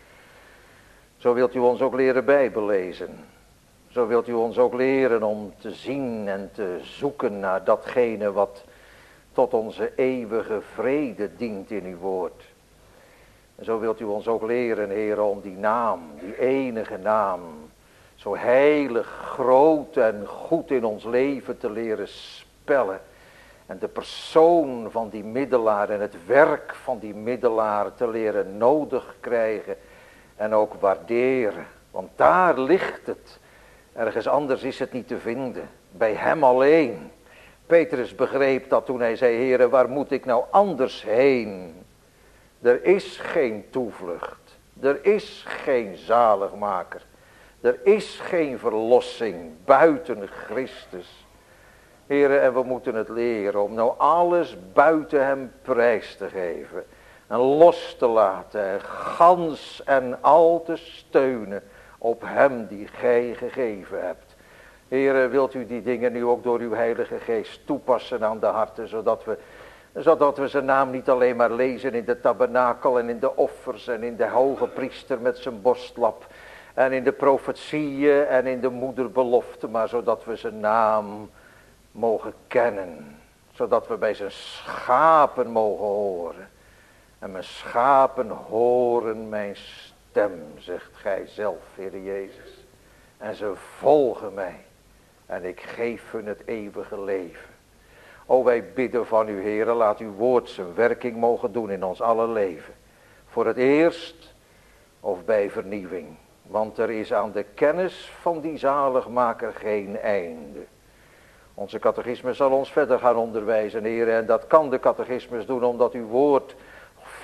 Zo wilt u ons ook leren Bijbel lezen. Zo wilt u ons ook leren om te zien en te zoeken naar datgene wat tot onze eeuwige vrede dient in uw woord. En zo wilt u ons ook leren, Heer, om die naam, die enige naam, zo heilig, groot en goed in ons leven te leren spellen. En de persoon van die middelaar en het werk van die middelaar te leren nodig krijgen en ook waarderen. Want daar ligt het. Ergens anders is het niet te vinden. Bij hem alleen. Petrus begreep dat toen hij zei, Heere, waar moet ik nou anders heen? Er is geen toevlucht. Er is geen zaligmaker. Er is geen verlossing buiten Christus. Heren, en we moeten het leren om nou alles buiten hem prijs te geven. En los te laten. En gans en al te steunen op hem die gij gegeven hebt. Heren, wilt u die dingen nu ook door uw heilige geest toepassen aan de harten. Zodat we, zodat we zijn naam niet alleen maar lezen in de tabernakel en in de offers. En in de hoge priester met zijn borstlap. En in de profetieën en in de moederbelofte. Maar zodat we zijn naam mogen kennen, zodat we bij zijn schapen mogen horen. En mijn schapen horen mijn stem, zegt gij zelf, Heer Jezus. En ze volgen mij. En ik geef hun het eeuwige leven. O, wij bidden van u, Heer, laat uw woord zijn werking mogen doen in ons alle leven. Voor het eerst of bij vernieuwing. Want er is aan de kennis van die zaligmaker geen einde. Onze catechismus zal ons verder gaan onderwijzen, Heer. En dat kan de catechismus doen omdat uw woord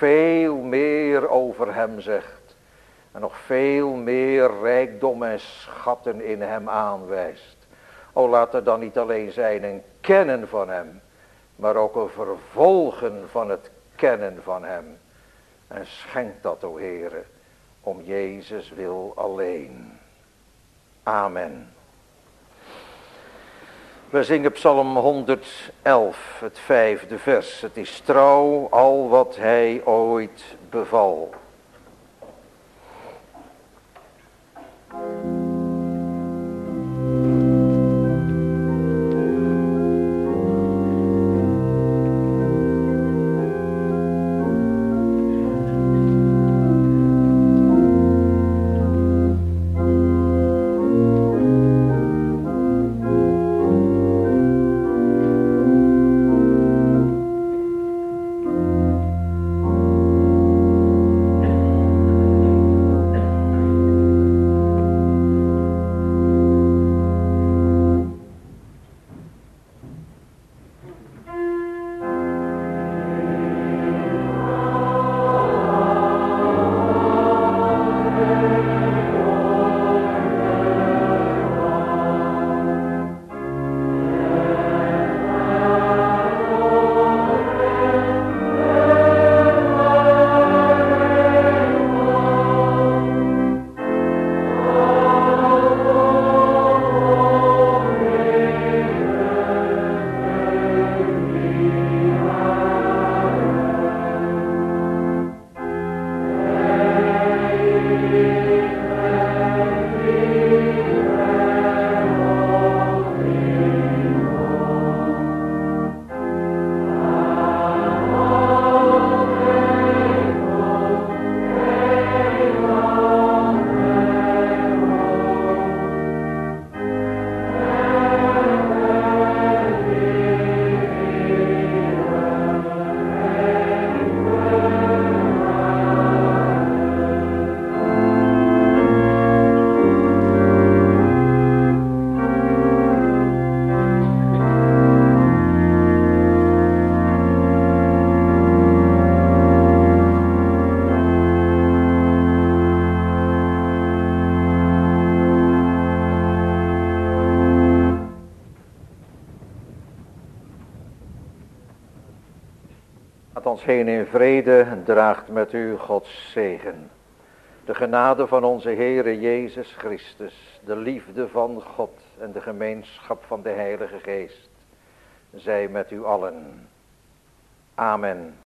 veel meer over hem zegt. En nog veel meer rijkdom en schatten in hem aanwijst. O, laat er dan niet alleen zijn een kennen van hem, maar ook een vervolgen van het kennen van hem. En schenk dat, o Heere, om Jezus wil alleen. Amen. We zingen Psalm honderdelf, het vijfde vers. Het is trouw al wat hij ooit beval. Gaat ons heen in vrede en draagt met u Gods zegen. De genade van onze Heere Jezus Christus, de liefde van God en de gemeenschap van de Heilige Geest, zij met u allen. Amen.